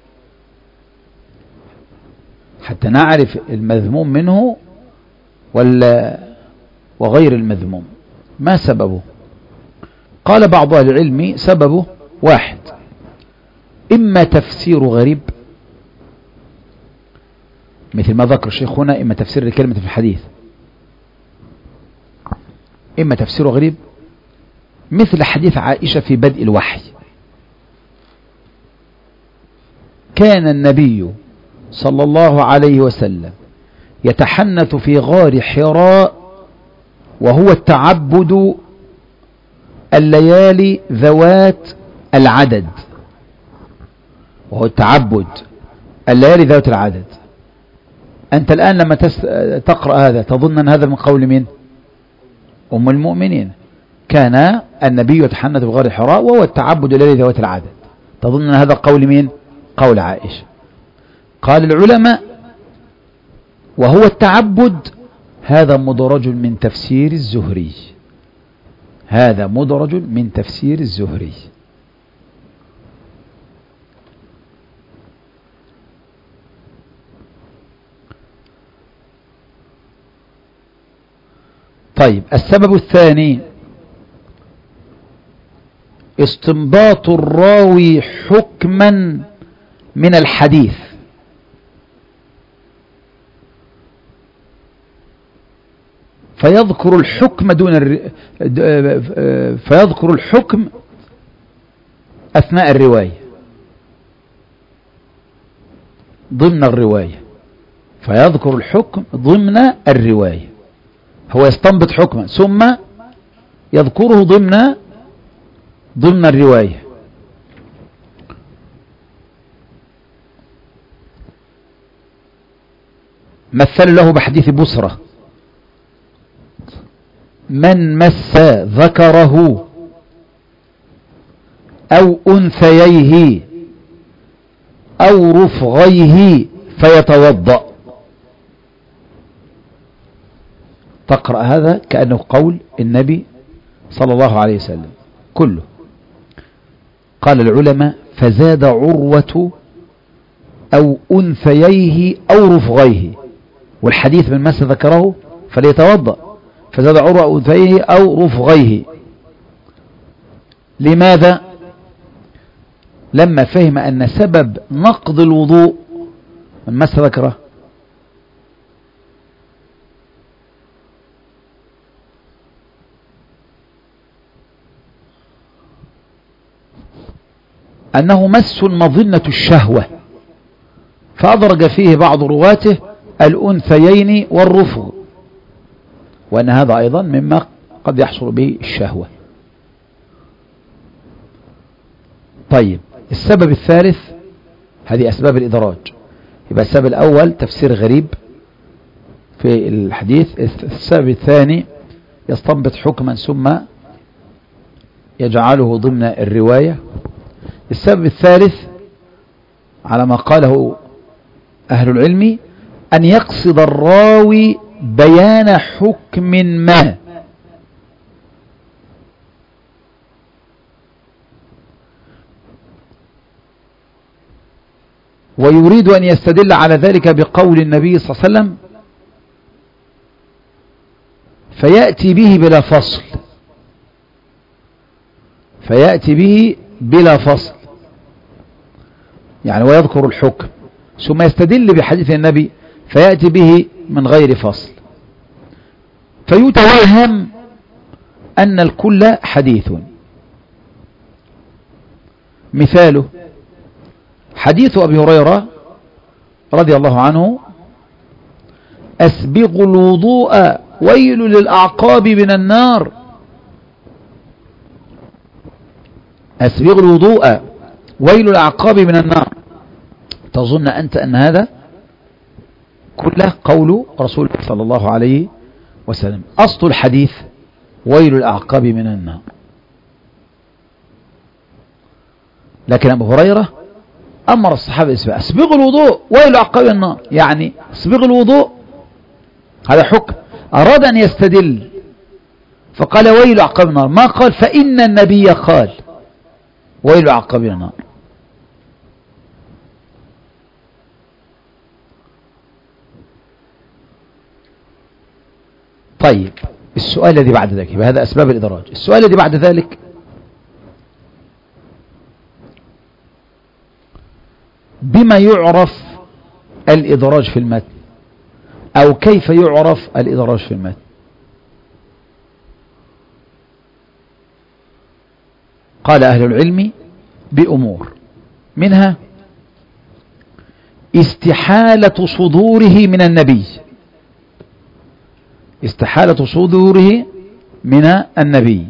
حتى نعرف المذموم منه ولا وغير المذموم، ما سببه؟ قال بعض أهل العلم: سببه واحد، إما تفسير غريب، مثل ما ذكر الشيخ هنا، إما تفسير الكلمة في الحديث، إما تفسير غريب، مثل حديث عائشة في بدء الوحي: كان النبي صلى الله عليه وسلم يتحنث في غار حراء وهو التعبد الليالي ذوات العدد، وهو التعبد الليالي ذوات العدد. أنت الآن لما تقرأ هذا تظن أن هذا من قول من؟ أم المؤمنين. كان النبي يتحنث في غار حراء وهو التعبد الليالي ذوات العدد، تظن أن هذا قول من؟ قول عائشة. قال العلماء: وهو التعبد هذا مدرج من تفسير الزهري، هذا مدرج من تفسير الزهري. طيب، السبب الثاني: استنباط الراوي حكما من الحديث، فيذكر الحكم دون الر... فيذكر الحكم أثناء الرواية، ضمن الرواية، فيذكر الحكم ضمن الرواية. هو يستنبط حكما ثم يذكره ضمن ضمن الرواية. مثل له بحديث بصرة: من مس ذكره أو أنثييه أو رفغيه فيتوضأ. تقرأ هذا كأنه قول النبي صلى الله عليه وسلم كله. قال العلماء: فزاد عروة أو أنثييه أو رفغيه، والحديث من مس ذكره فليتوضأ، فزاد عروة أنثيه أو رفغيه. لماذا؟ لما فهم أن سبب نقض الوضوء من مس ذكره أنه مس مظنة الشهوة، فأدرج فيه بعض رواته الأنثيين والرفغ، وأن هذا أيضا مما قد يحصل به الشهوة. طيب السبب الثالث، هذه أسباب الإدراج. يبقى السبب الأول تفسير غريب في الحديث، السبب الثاني يستنبط حكما ثم يجعله ضمن الرواية، السبب الثالث على ما قاله أهل العلم أن يقصد الراوي بيان حكم ما، ويريد أن يستدل على ذلك بقول النبي صلى الله عليه وسلم فيأتي به بلا فصل، فيأتي به بلا فصل يعني ويذكر الحكم ثم يستدل بحديث النبي فيأتي به من غير فصل، فيتوهم أن الكل حديث. مثاله حديث أبي هريرة رضي الله عنه: أسبغوا الوضوء ويل للأعقاب من النار. أسبغوا الوضوء ويل للأعقاب من النار. تظن أنت أن هذا كله قول رسول الله صلى الله عليه وسلم. أصل الحديث ويل للأعقاب من النار، لكن أبو هريرة أمر الصحابة أسبغوا الوضوء ويل للأعقاب من النار، يعني أسبغوا الوضوء هذا حكم، أراد أن يستدل فقال ويل للأعقاب من النار، ما قال فإن النبي قال ويل للأعقاب من النار. طيب السؤال الذي بعد ذلك، هذا أسباب الإدراج. السؤال الذي بعد ذلك: بما يعرف الإدراج في المتن، أو كيف يعرف الإدراج في المتن؟ قال أهل العلم بأمور، منها استحالة صدوره من النبي، استحالة صدوره من النبي،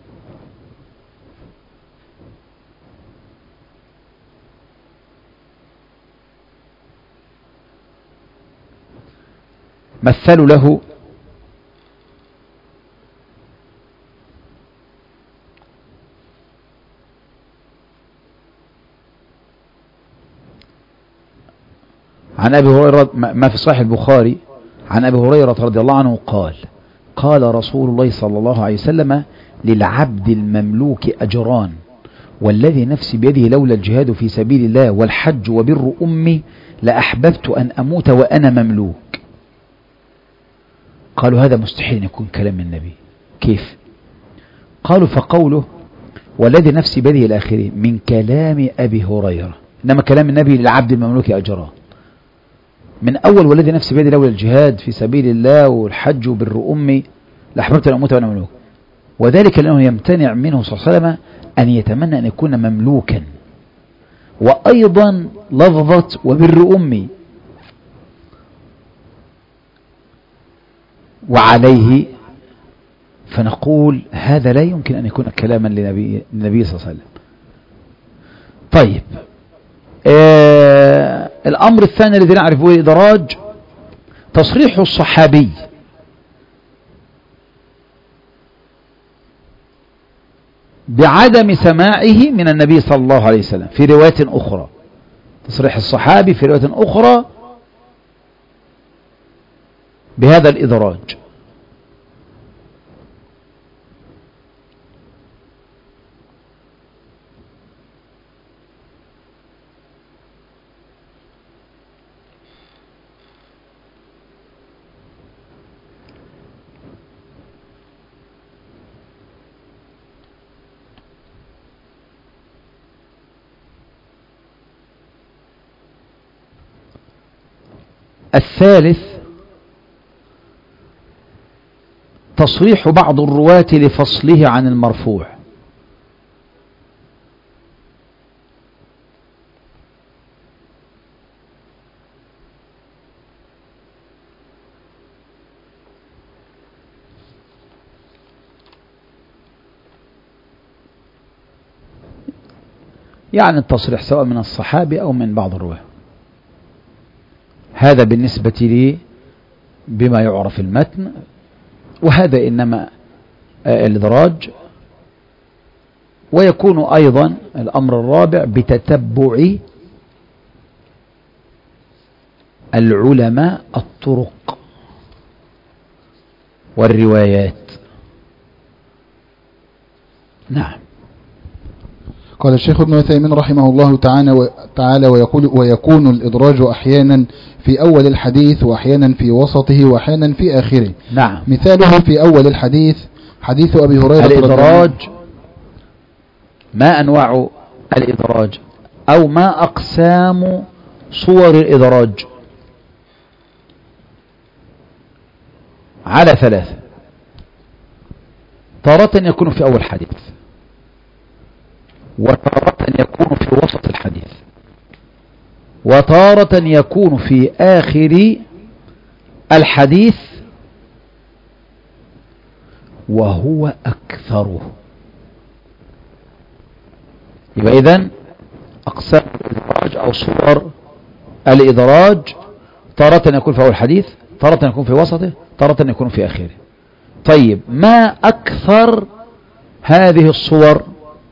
مثلوا له عن أبي هريرة ما في صحيح البخاري عن أبي هريرة رضي الله عنه قال: قال رسول الله صلى الله عليه وسلم: للعبد المملوك أجران، والذي نفسي بيده لولا الجهاد في سبيل الله والحج وبر أمي لأحببت أن أموت وأنا مملوك. قالوا هذا مستحيل أن يكون كلام النبي، كيف؟ قالوا فقوله والذي نفسي بيده إلى آخره من كلام أبي هريرة، إنما كلام النبي للعبد المملوك أجران، من أول والذي نفسي بيده لولا الجهاد في سبيل الله والحج وبر أمي لأحببت أن أموت وأنا مملوك، وذلك لأنه يمتنع منه صلى الله عليه وسلم أن يتمنى أن يكون مملوكا. وأيضا لفظة وبر أمي، وعليه فنقول هذا لا يمكن أن يكون كلاما للنبي, للنبي صلى الله عليه وسلم. طيب آه الأمر الثاني الذي نعرفه الإدراج تصريح الصحابي بعدم سماعه من النبي صلى الله عليه وسلم في رواية أخرى، تصريح الصحابي في رواية أخرى بهذا الإدراج. الثالث تصريح بعض الرواة لفصله عن المرفوع. يعني التصريح سواء من الصحابي أو من بعض الرواة. هذا بالنسبة لي بما يعرف المتن، وهذا إنما الإدراج. ويكون أيضا الأمر الرابع بتتبع العلماء الطرق والروايات. نعم. قال الشيخ ابن عثيمين رحمه الله تعالى ويقول ويكون الإدراج أحيانا في أول الحديث وأحيانا في وسطه وأحيانا في آخره. نعم. مثاله في أول الحديث حديث أبي هريرة. الإدراج ما أنواع الإدراج أو ما أقسام صور الإدراج؟ على ثلاثة. تارة يكون في أول حديث، وتارة يكون في وسط الحديث، وتارة يكون في آخر الحديث، وهو أكثره. يبقى إذن أقسام الإدراج أو صور الإدراج: تارة يكون في أول الحديث، تارة يكون في وسطه، تارة يكون في آخره. طيب، ما أكثر هذه الصور؟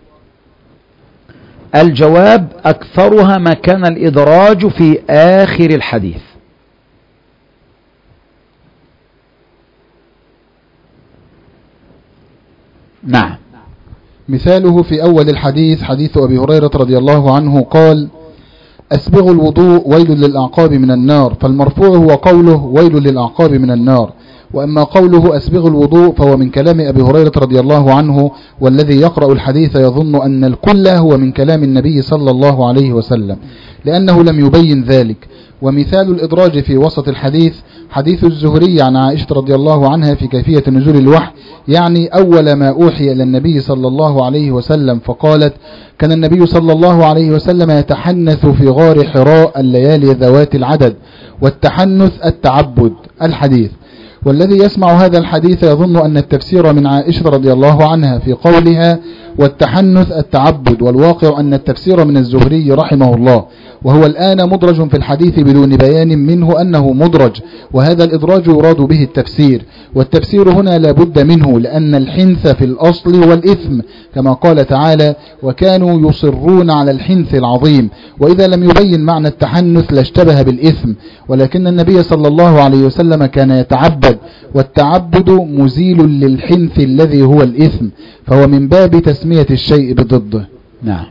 الجواب: أكثرها ما كان الإدراج في آخر الحديث. نعم. مثاله في أول الحديث حديث أبي هريرة رضي الله عنه قال: أسبغ الوضوء ويل للأعقاب من النار، فالمرفوع هو قوله ويل للأعقاب من النار. وأما قوله أسبغ الوضوء فهو من كلام أبي هريرة رضي الله عنه، والذي يقرأ الحديث يظن أن الكل هو من كلام النبي صلى الله عليه وسلم، لأنه لم يبين ذلك. ومثال الإدراج في وسط الحديث حديث الزهري عن عائشة رضي الله عنها في كيفية نزول الوحي، يعني أول ما أوحي إلى النبي صلى الله عليه وسلم، فقالت: كان النبي صلى الله عليه وسلم يتحنث في غار حراء الليالي ذوات العدد، والتحنث التعبد. الحديث. والذي يسمع هذا الحديث يظن أن التفسير من عائشة رضي الله عنها في قولها والتحنث التعبد، والواقع أن التفسير من الزهري رحمه الله، وهو الآن مدرج في الحديث بدون بيان منه أنه مدرج، وهذا الإدراج يراد به التفسير، والتفسير هنا لا بد منه، لأن الحنث في الأصل والإثم، كما قال تعالى: وكانوا يصرون على الحنث العظيم. وإذا لم يبين معنى التحنث لاشتبه بالإثم، ولكن النبي صلى الله عليه وسلم كان يتعبد، والتعبد مزيل للحنث الذي هو الإثم، فهو من باب تسمية الشيء بضده. نعم.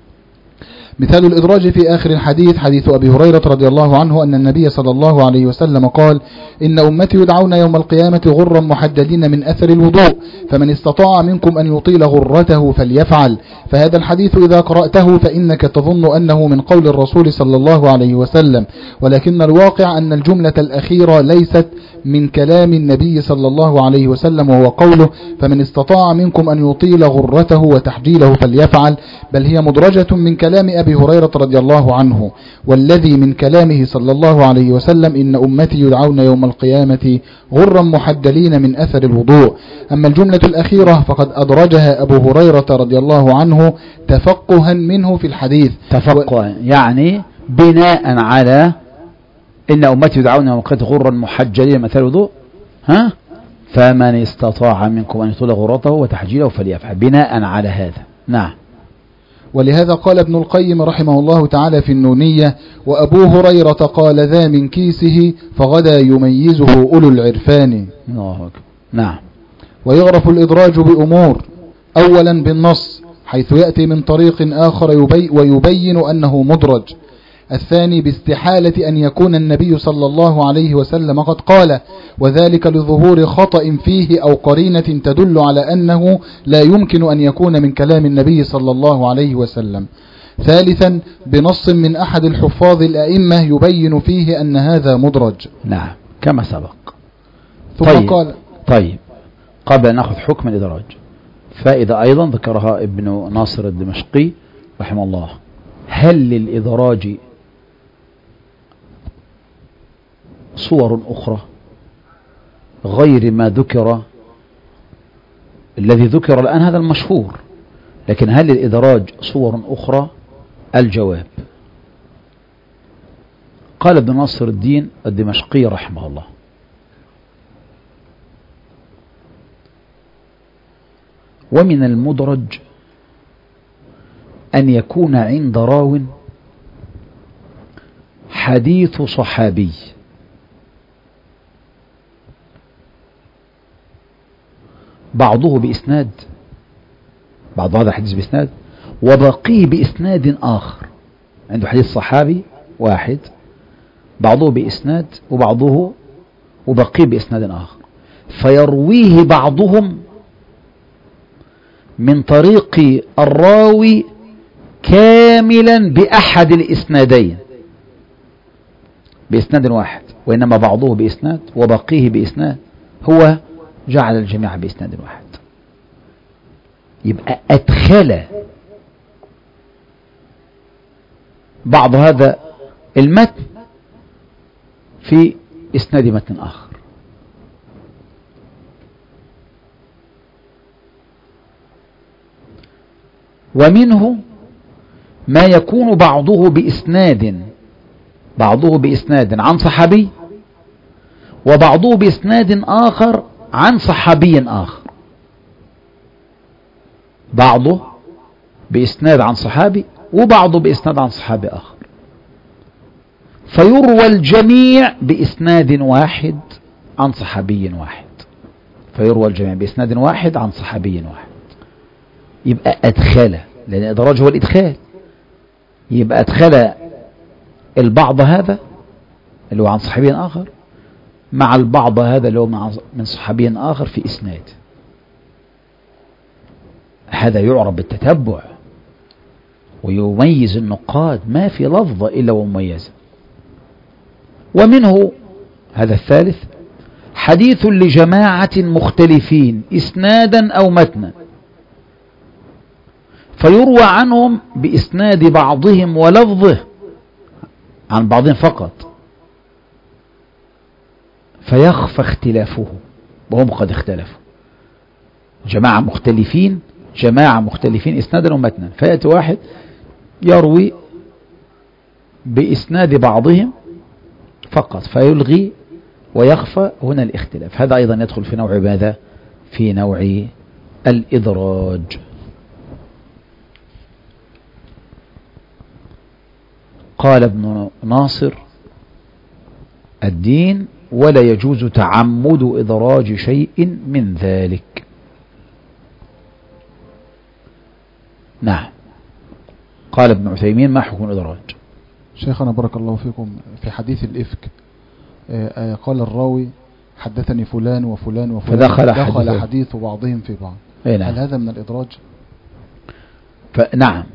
مثال الإدراج في آخر الحديث حديث أبي هريرة رضي الله عنه أن النبي صلى الله عليه وسلم قال: إن أمتي يدعون يوم القيامة غرا محجلين من أثر الوضوء، فمن استطاع منكم أن يطيل غرته فليفعل. فهذا الحديث إذا قرأته فإنك تظن أنه من قول الرسول صلى الله عليه وسلم، ولكن الواقع أن الجملة الأخيرة ليست من كلام النبي صلى الله عليه وسلم، وهو قوله: فمن استطاع منكم أن يطيل غرته وتحجيله فليفعل، بل هي مدرجة من كلام أبي هريرة رضي الله عنه، والذي من كلامه صلى الله عليه وسلم: إن أمتي يدعون يوم القيامة غرا محجلين من أثر الوضوء. أما الجملة الأخيرة فقد أدرجها أبو هريرة رضي الله عنه تفقها منه في الحديث. تفقها و... يعني بناء على إن أمتي يدعون يوم القيامة غرا محجلين من أثر الوضوء، ها فمن استطاع منكم أن يطيل غرته وتحجيله فليفعل، بناء على هذا. نعم. ولهذا قال ابن القيم رحمه الله تعالى في النونية: وأبو هريرة قال ذا من كيسه فغدا يميزه أولو العرفان. نعم. ويعرف الإدراج بأمور: أولا بالنص، حيث يأتي من طريق آخر يبي ويبين أنه مدرج. الثاني باستحالة أن يكون النبي صلى الله عليه وسلم قد قال، وذلك لظهور خطأ فيه أو قرينة تدل على أنه لا يمكن أن يكون من كلام النبي صلى الله عليه وسلم. ثالثا بنص من أحد الحفاظ الأئمة يبين فيه أن هذا مدرج. نعم كما سبق. ثم طيب قال طيب قبل أن نأخذ حكم الإدراج فائدة أيضا ذكرها ابن ناصر الدمشقي رحمه الله. هل للإدراج صور أخرى غير ما ذكر الذي ذكر الآن هذا المشهور، لكن هل للإدراج صور أخرى؟ الجواب قال ابن ناصر الدين الدمشقي رحمه الله: ومن المدرج أن يكون عند راو حديث صحابي بعضه بإسناد، بعض هذا الحديث بإسناد وبقيه بإسناد آخر. عنده حديث صحابي واحد بعضه بإسناد وبعضه وبقيه بإسناد آخر، فيرويه بعضهم من طريق الراوي كاملا بأحد الإسنادين بإسناد واحد، وإنما بعضه بإسناد وبقيه بإسناد، هو جعل الجميع بإسناد واحد. يبقى أدخل بعض هذا المتن في إسناد متن آخر. ومنه ما يكون بعضه بإسناد بعضه بإسناد عن صحابي وبعضه بإسناد آخر عن صحابي آخر، بعضه بإسناد عن صحابي وبعضه بإسناد عن صحابي آخر، فيروى الجميع بإسناد واحد عن صحابي واحد فيروى الجميع بإسناد واحد عن صحابي واحد. يبقى أدخل، لأن الإدراج هو الإدخال، يبقى أدخل البعض هذا اللي هو عن صحابي آخر مع البعض هذا اللي هو من صحابي آخر في إسناد. هذا يعرف بالتتبع ويميز النقاد، ما في لفظة إلا ومميزة. ومنه هذا الثالث حديث لجماعة مختلفين إسنادا أو متنا، فيروى عنهم بإسناد بعضهم ولفظه عن بعضهم فقط، فيخفى اختلافه وهم قد اختلفوا. جماعة مختلفين جماعة مختلفين إسنادا ومتنا، فيأتي واحد يروي بإسناد بعضهم فقط فيلغي ويخفى هنا الاختلاف. هذا أيضا يدخل في نوع ماذا؟ في نوع الإدراج. قال ابن ناصر الدين: ولا يجوز تعمد إدراج شيء من ذلك. نعم. قال ابن عثيمين: ما حكم الإدراج؟ شيخنا بارك الله فيكم، في حديث الإفك آه آه قال الراوي: حدثني فلان وفلان وفلان فدخل دخل حديث, حديث بعضهم في بعض. نعم. هل هذا من الإدراج؟ نعم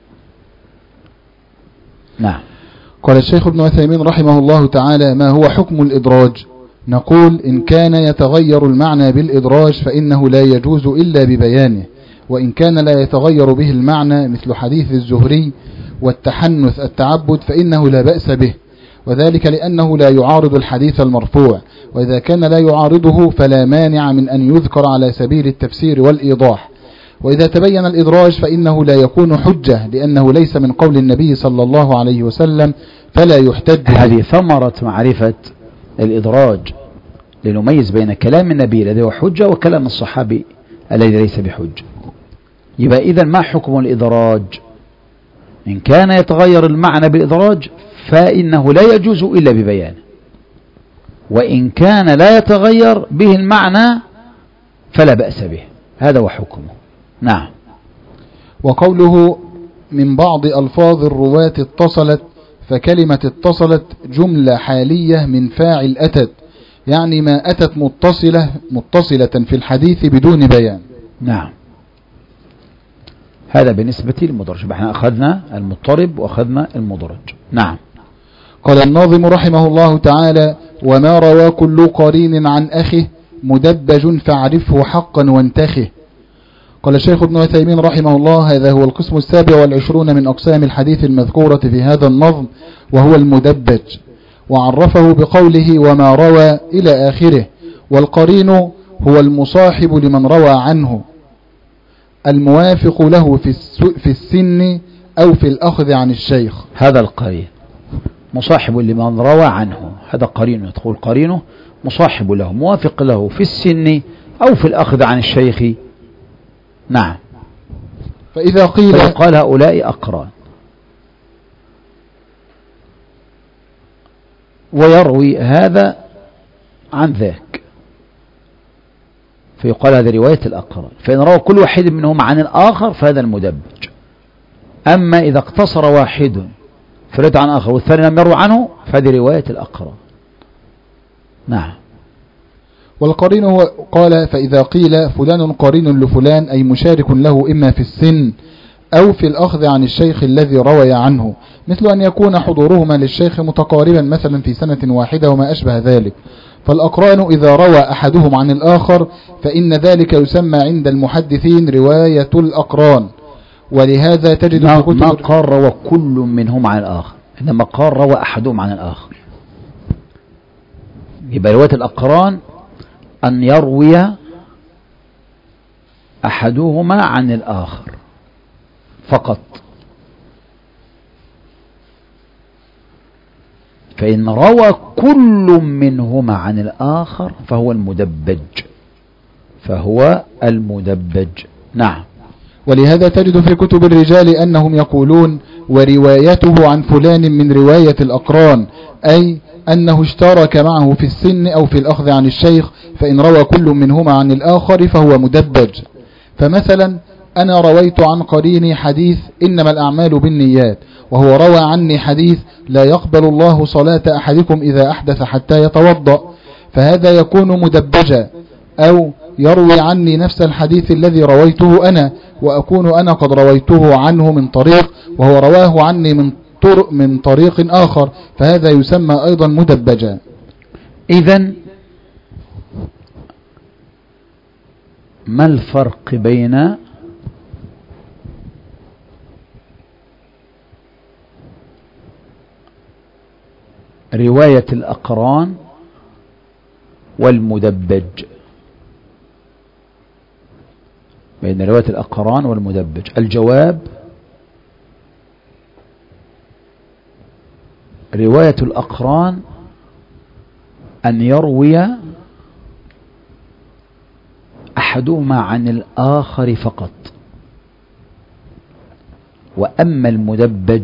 نعم. قال الشيخ ابن عثيمين رحمه الله تعالى: ما هو حكم الإدراج؟ نقول: إن كان يتغير المعنى بالإدراج فإنه لا يجوز إلا ببيانه، وإن كان لا يتغير به المعنى مثل حديث الزهري والتحنث التعبد فإنه لا بأس به، وذلك لأنه لا يعارض الحديث المرفوع، وإذا كان لا يعارضه فلا مانع من أن يذكر على سبيل التفسير والإيضاح. وإذا تبين الإدراج فإنه لا يكون حجة، لأنه ليس من قول النبي صلى الله عليه وسلم، فلا يحتج. هذه ثمرة معرفة الإدراج، لنميز بين كلام النبي الذي هو حجة وكلام الصحابي الذي ليس بحجة. يبقى إذا ما حكم الإدراج؟ إن كان يتغير المعنى بالإدراج فإنه لا يجوز إلا ببيانه، وإن كان لا يتغير به المعنى فلا بأس به. هذا هو حكمه. نعم. وقوله: من بعض ألفاظ الرواة اتصلت، فكلمة اتصلت جملة حالية من فاعل أتت، يعني ما أتت متصلة متصلة في الحديث بدون بيان. نعم. هذا بالنسبة للمدرج. احنا أخذنا المضطرب وأخذنا المدرج. نعم. قال الناظم رحمه الله تعالى: وما روى كل قرين عن أخه مدبج فاعرفه حقا وانتخه. قال الشيخ ابن عثيمين رحمه الله: هذا هو القسم السابع والعشرون من أقسام الحديث المذكورة في هذا النظم، وهو المدبج، وعرفه بقوله وما روى إلى آخره. والقرين هو المصاحب لمن روى عنه، الموافق له في, في السن أو في الأخذ عن الشيخ. هذا القرين مصاحب لمن روى عنه، هذا قرين، تقول قرينه مصاحب له موافق له في السن أو في الأخذ عن الشيخ. نعم. فإذا قيل فيقال هؤلاء أقران، ويروي هذا عن ذاك، فيقال هذا رواية الأقران. فإن روى كل واحد منهم عن الآخر فهذا المدبج. أما إذا اقتصر واحد فرد عن آخر والثاني لم يروي عنه فهذه رواية الأقران. نعم. والقرين هو قال: فإذا قيل فلان قرين لفلان أي مشارك له إما في السن أو في الأخذ عن الشيخ الذي روي عنه، مثل أن يكون حضورهما للشيخ متقاربا مثلا في سنة واحدة وما أشبه ذلك. فالأقران إذا روى أحدهم عن الآخر فإن ذلك يسمى عند المحدثين رواية الأقران. ولهذا تجد ما, في كتب ما قال روى كل منهم عن الآخر، إنما قال روى أحدهم عن الآخر. يبقى رواية الأقران أن يروي أحدهما عن الآخر فقط. فإن روى كل منهما عن الآخر فهو المدبج، فهو المدبج. نعم. ولهذا تجد في كتب الرجال أنهم يقولون وروايته عن فلان من رواية الأقران، أي أنه اشترك معه في السن أو في الأخذ عن الشيخ. فإن روى كل منهما عن الآخر فهو مدبج. فمثلا أنا رويت عن قريني حديث إنما الأعمال بالنيات، وهو روى عني حديث لا يقبل الله صلاة أحدكم إذا أحدث حتى يتوضأ، فهذا يكون مدبجا. أو يروي عني نفس الحديث الذي رويته أنا، وأكون أنا قد رويته عنه من طريق وهو رواه عني من طرق من طريق آخر، فهذا يسمى أيضا مدبجا. إذن ما الفرق بين رواية الأقران والمدبج؟ بين رواية الأقران والمدبج الجواب: رواية الأقران أن يروي أحدهما عن الآخر فقط، وأما المدبج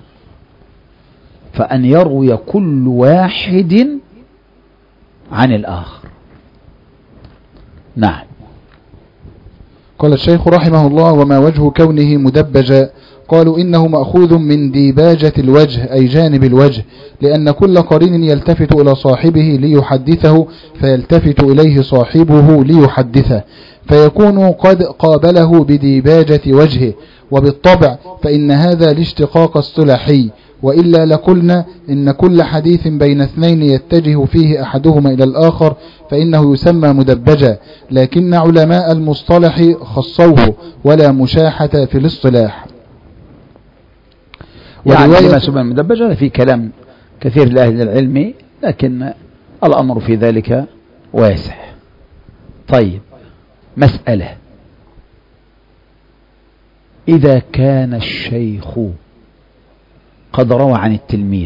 فأن يروي كل واحد عن الآخر. نعم. قال الشيخ رحمه الله: وما وجه كونه مدبجا؟ قالوا إنه مأخوذ من ديباجة الوجه أي جانب الوجه، لأن كل قرين يلتفت إلى صاحبه ليحدثه فيلتفت إليه صاحبه ليحدثه، فيكون قد قابله بديباجة وجهه. وبالطبع فإن هذا الاشتقاق الصلاحي، وإلا لقلنا إن كل حديث بين اثنين يتجه فيه أحدهما إلى الآخر فإنه يسمى مدبجا، لكن علماء المصطلح خصوه ولا مشاحة في الاصطلاح. يعني لما سمى مدبجا هذا في كلام كثير لأهل العلم، لكن الأمر في ذلك واسع. طيب، مسألة: إذا كان الشيخ قد روى عن التلميذ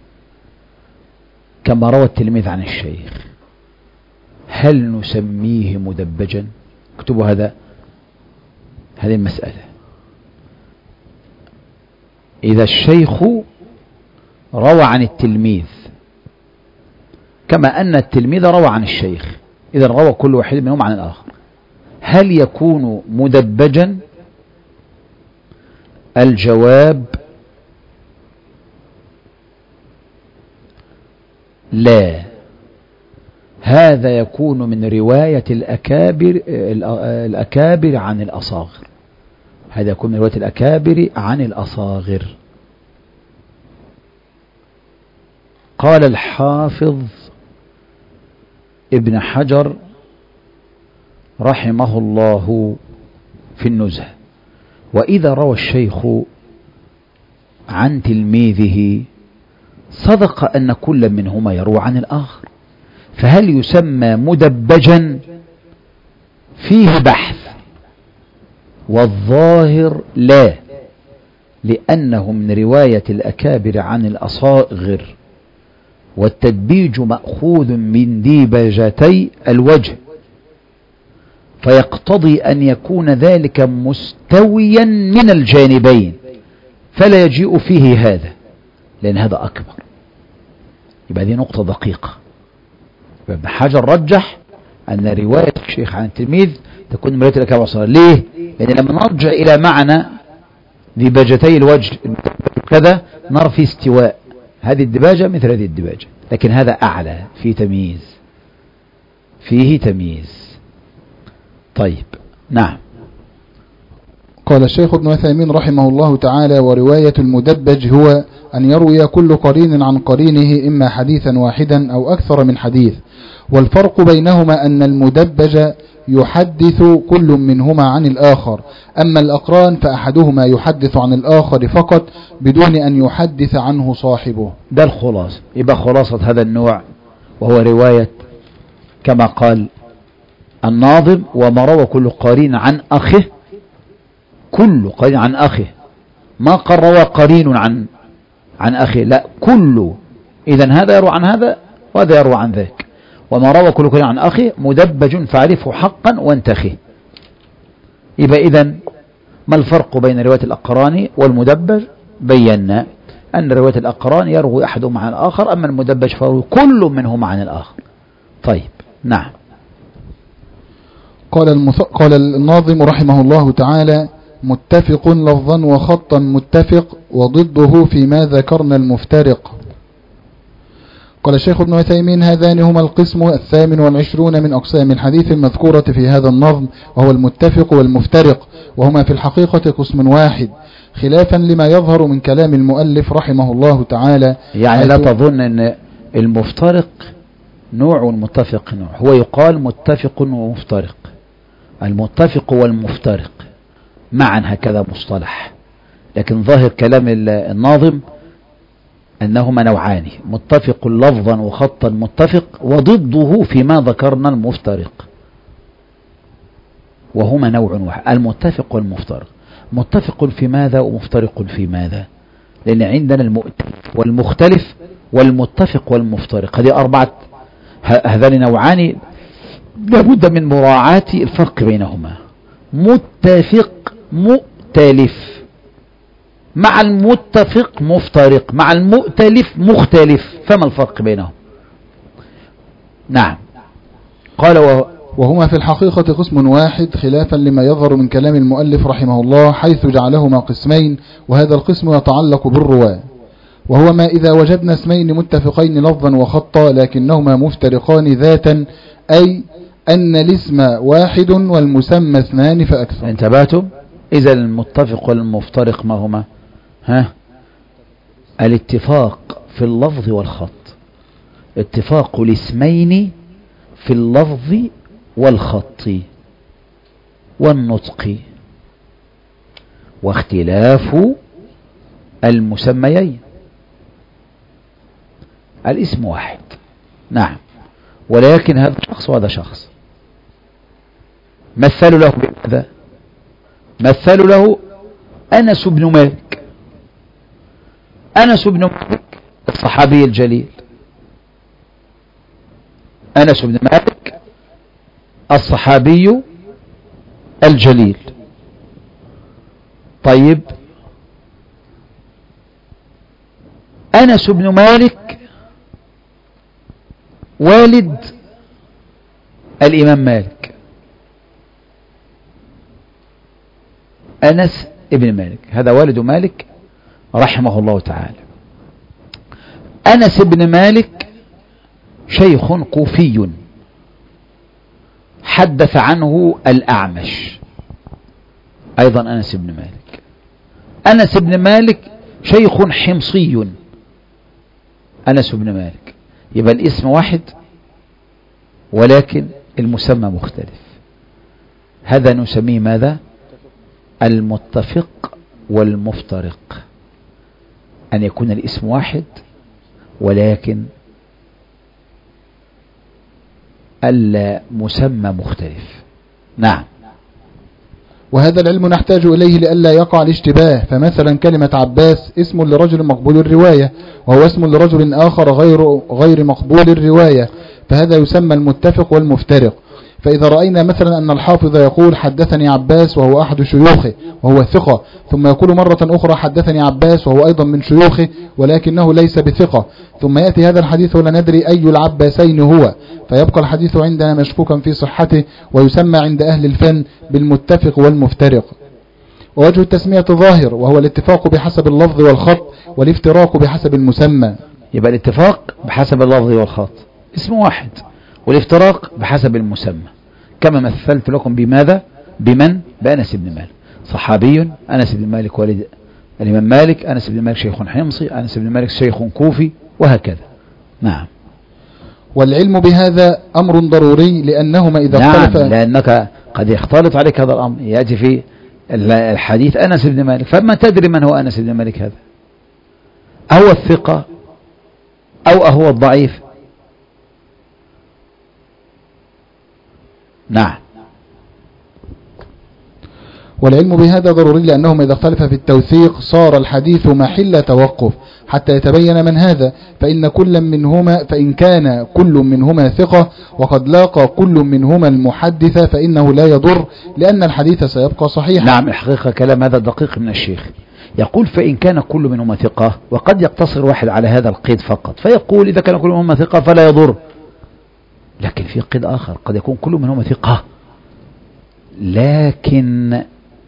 كما روى التلميذ عن الشيخ، هل نسميه مدبجا؟ اكتبوا هذا هذه المسألة. إذا الشيخ روى عن التلميذ كما أن التلميذ روى عن الشيخ، إذا روى كل واحد منهم عن الآخر، هل يكون مدبجا؟ الجواب: لا، هذا يكون من رواية الأكابر, الأكابر عن الأصاغر، هذا يكون من رواية الأكابر عن الأصاغر. قال الحافظ ابن حجر رحمه الله في النزهة: وإذا روى الشيخ عن تلميذه صدق أن كل منهما يروى عن الآخر، فهل يسمى مدبجا؟ فيه بحث، والظاهر لا، لأنه من رواية الأكابر عن الأصاغر، والتدبيج مأخوذ من ديباجتي الوجه، فيقتضي أن يكون ذلك مستويا من الجانبين، فلا يجيء فيه هذا، لأن هذا أكبر. يبقى دي نقطة دقيقة. ابن حجر رجح أن رواية الشيخ عن التلميذ تكون من رواية الأكابر والأصاغر. ليه؟ لأن لما نرجع إلى معنى ديباجتي الوجه كذا نرى في استواء، هذه الدباجة مثل هذه الدباجة، لكن هذا أعلى، فيه تمييز، فيه تمييز. طيب نعم. قال الشيخ ابن عثيمين رحمه الله تعالى: ورواية المدبج هو أن يروي كل قرين عن قرينه إما حديثا واحدا أو أكثر من حديث، والفرق بينهما أن المدبج يحدث كل منهما عن الآخر، أما الأقران فأحدهما يحدث عن الآخر فقط بدون أن يحدث عنه صاحبه. ده الخلاصة. يبقى خلاصة هذا النوع وهو رواية كما قال الناظم: وما روى كل قرين عن أخه، كل قرين عن أخه، ما قال روى قرين عن عن أخه، لا، كل. إذن هذا يروى عن هذا وهذا يروى عن ذاك. وما روى كل قرين عن أخه مدبج فاعرفه حقا وانتخه. يبقى إذن ما الفرق بين رواية الأقران والمدبج؟ بينا أن رواية الأقران يروي أحدهم عن الآخر، أما المدبج فيروي كل منهما عن الآخر. طيب نعم. قال, المث... قال الناظم رحمه الله تعالى: متفق لفظا وخطا متفق، وضده فيما ذكرنا المفترق. قال الشيخ ابن عثيمين: هذان هما القسم الثامن والعشرون من أقسام الحديث المذكورة في هذا النظم، وهو المتفق والمفترق، وهما في الحقيقة قسم واحد، خلافا لما يظهر من كلام المؤلف رحمه الله تعالى. يعني لا تظن أن المفترق نوع والمتفق نوع، هو يقال متفق ومفترق، المتفق والمفترق معا هكذا مصطلح، لكن ظاهر كلام الناظم أنهما نوعان: متفق لفظا وخطا متفق، وضده فيما ذكرنا المفترق، وهما نوع واحد، المتفق والمفترق. متفق في ماذا ومفترق في ماذا؟ لأن عندنا المؤتلف والمختلف والمتفق والمفترق، هذه أربعة، هذان نوعان لابد من مراعاة الفرق بينهما. متفق مؤتلف، مع المتفق مفترق، مع المؤتلف مختلف، فما الفرق بينهم؟ نعم. قال وهو وهما في الحقيقة قسم واحد، خلافا لما يظهر من كلام المؤلف رحمه الله، حيث جعلهما قسمين، وهذا القسم يتعلق بالرواة، وهو ما إذا وجدنا اسمين متفقين لفظا وخطا لكنهما مفترقان ذاتا، أي أن الاسم واحد والمسمى اثنان فأكثر. انتبهتم؟ إذا المتفق والمفترق ما هما؟ ها؟ الاتفاق في اللفظ والخط، اتفاق الاسمين في اللفظ والخط والنطق، واختلاف المسميين. الاسم واحد، نعم، ولكن هذا شخص وهذا شخص. مثلوا له بماذا؟ مثلوا له أنس بن مالك. أنس بن مالك الصحابي الجليل، أنس بن مالك الصحابي الجليل. طيب، أنس بن مالك والد الإمام مالك، أنس ابن مالك هذا والد مالك رحمه الله تعالى. أنس بن مالك شيخ كوفي حدث عنه الأعمش أيضا أنس بن مالك. أنس بن مالك شيخ حمصي، أنس بن مالك، يبقى الاسم واحد ولكن المسمى مختلف. هذا نسميه ماذا؟ المتفق والمفترق، أن يكون الاسم واحد ولكن المسمى مختلف. نعم. وهذا العلم نحتاج إليه لئلا يقع الاشتباه. فمثلا كلمة عباس اسم لرجل مقبول الرواية، وهو اسم لرجل آخر غير غير مقبول الرواية، فهذا يسمى المتفق والمفترق. فإذا رأينا مثلا أن الحافظ يقول حدثني عباس وهو أحد شيوخه وهو ثقة، ثم يقول مرة أخرى حدثني عباس وهو أيضا من شيوخه ولكنه ليس بثقة، ثم يأتي هذا الحديث ولا ندري أي العباسين هو، فيبقى الحديث عندنا مشكوكا في صحته، ويسمى عند أهل الفن بالمتفق والمفترق. ووجه التسمية ظاهر، وهو الاتفاق بحسب اللفظ والخط، والافتراق بحسب المسمى. يبقى الاتفاق بحسب اللفظ والخط اسم واحد، والافتراق بحسب المسمى، كما مثلت لكم بماذا؟ بمن؟ بأنس بن مالك، صحابي أنس بن مالك والد الإمام مالك، أنس بن مالك شيخ حمصي، أنس بن مالك شيخ كوفي، وهكذا. نعم. والعلم بهذا أمر ضروري، لأنهما إذا نعم اختلف، لأنك قد يختلط عليك هذا الأمر، يأتي في الحديث أنس بن مالك، فما تدري من هو أنس بن مالك هذا، أهو الثقة أو أهو الضعيف؟ نعم. والعلم بهذا ضروري لأنهما إذا اختلف في التوثيق صار الحديث محل توقف حتى يتبين من هذا، فإن كل منهما فإن كان كل منهما ثقة وقد لاقى كل منهما المحدث فإنه لا يضر، لأن الحديث سيبقى صحيحا. نعم، الحقيقة كلام هذا دقيق من الشيخ، يقول فإن كان كل منهما ثقة، وقد يقتصر واحد على هذا القيد فقط فيقول إذا كان كل منهما ثقة فلا يضر، لكن في قيد آخر، قد يكون كل منهما ثقة لكن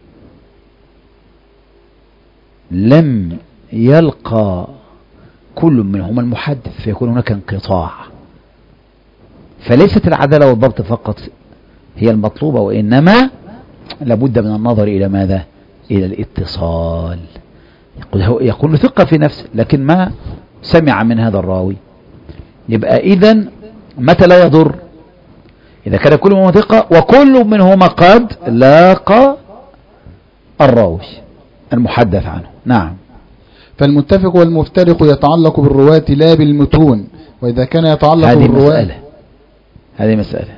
لم يلقى كل منهما المحدث، فيكون هناك انقطاع. فليست العدالة والضبط فقط هي المطلوبة، وإنما لابد من النظر إلى ماذا؟ إلى الاتصال. يقول, يقول ثقة في نفسه لكن ما سمع من هذا الراوي، يبقى إذن متى لا يضر؟ إذا كان كل منهما ثقة وكل منهما قد لاقى الراوي المحدث عنه. نعم. فالمتفق والمفترق يتعلق بالرواة لا بالمتون، وإذا كان يتعلق هذه بالرواة مسألة هذه مسألة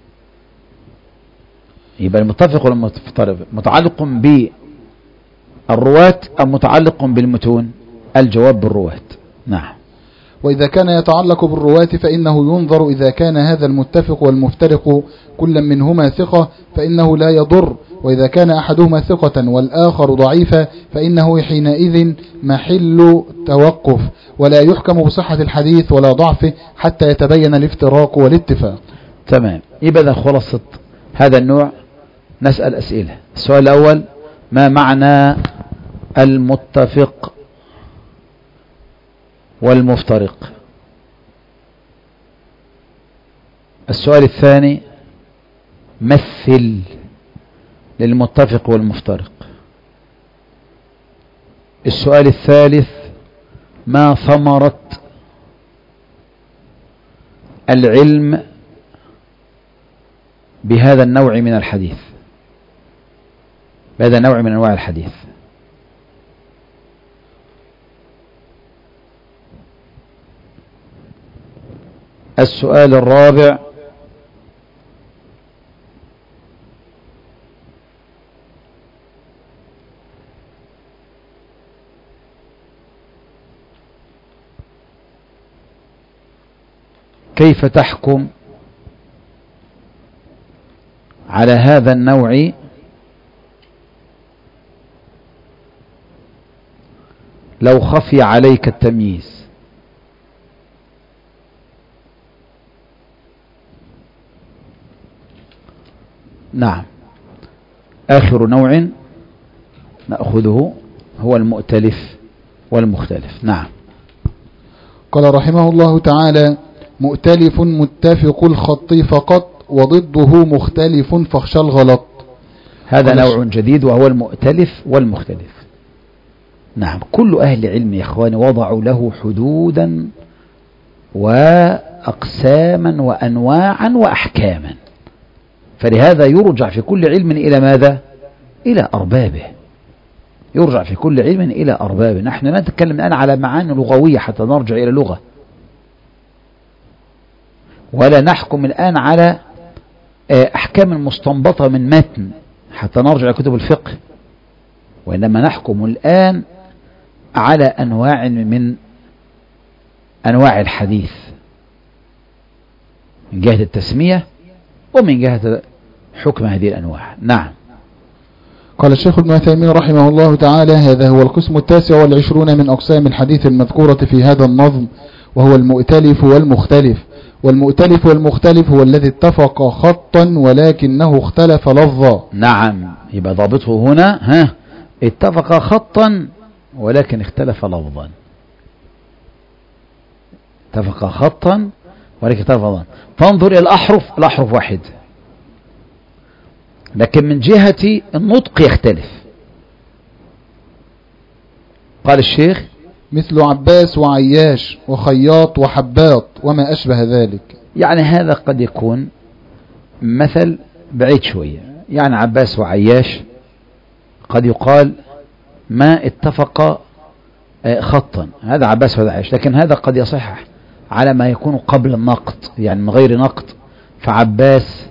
يبقى المتفق والمفترق متعلق بالرواة أم متعلق بالمتون؟ الجواب بالرواة. نعم. وإذا كان يتعلق بالرواة فإنه ينظر إذا كان هذا المتفق والمفترق كل منهما ثقة فإنه لا يضر، وإذا كان أحدهما ثقة والآخر ضعيفا فإنه حينئذ محل توقف، ولا يحكم بصحة الحديث ولا ضعفه حتى يتبين الافتراق والاتفاق. تمام. يبقى إذا خلصت هذا النوع نسأل أسئلة. السؤال الأول: ما معنى المتفق والمفترق؟ السؤال الثاني: مثل للمتفق والمفترق. السؤال الثالث: ما ثمرة العلم بهذا النوع من الحديث، بهذا النوع من أنواع الحديث؟ السؤال الرابع: كيف تحكم على هذا النوع لو خفي عليك التمييز؟ نعم. آخر نوع نأخذه هو المؤتلف والمختلف. نعم. قال رحمه الله تعالى: مؤتلف متفق الخط فقط، وضده مختلف فاخشى الغلط. هذا نوع جديد وهو المؤتلف والمختلف. نعم، كل أهل علم يا إخواني وضعوا له حدودا وأقساما وأنواعا وأحكاما، فلهذا يرجع في كل علم إلى ماذا؟ إلى أربابه. يرجع في كل علم إلى أربابه. نحن لا نتكلم الآن على معاني لغوية حتى نرجع إلى لغة، ولا نحكم الآن على أحكام مستنبطة من متن حتى نرجع إلى كتب الفقه، وإنما نحكم الآن على أنواع من أنواع الحديث من جهة التسمية ومن جهة حكم هذه الأنواع. نعم. قال الشيخ ابن عثيمين رحمه الله تعالى: هذا هو القسم التاسع والعشرون من أقسام الحديث المذكورة في هذا النظم، وهو المؤتلف والمختلف. والمؤتلف والمختلف هو الذي اتفق خطا ولكنه اختلف لفظا. نعم، يبقى ضابطه هنا ها اتفق خطا ولكن اختلف لفظا. اتفق خطا ولكن اختلف لفظا. فانظر إلى الأحرف، الأحرف واحد، لكن من جهة النطق يختلف. قال الشيخ: مثل عباس وعياش وخياط وحباط وما أشبه ذلك. يعني هذا قد يكون مثل بعيد شوية. يعني عباس وعياش قد يقال ما اتفق خطا، هذا عباس وهذا عياش، لكن هذا قد يصح على ما يكون قبل النقط، يعني من غير نقط، فعباس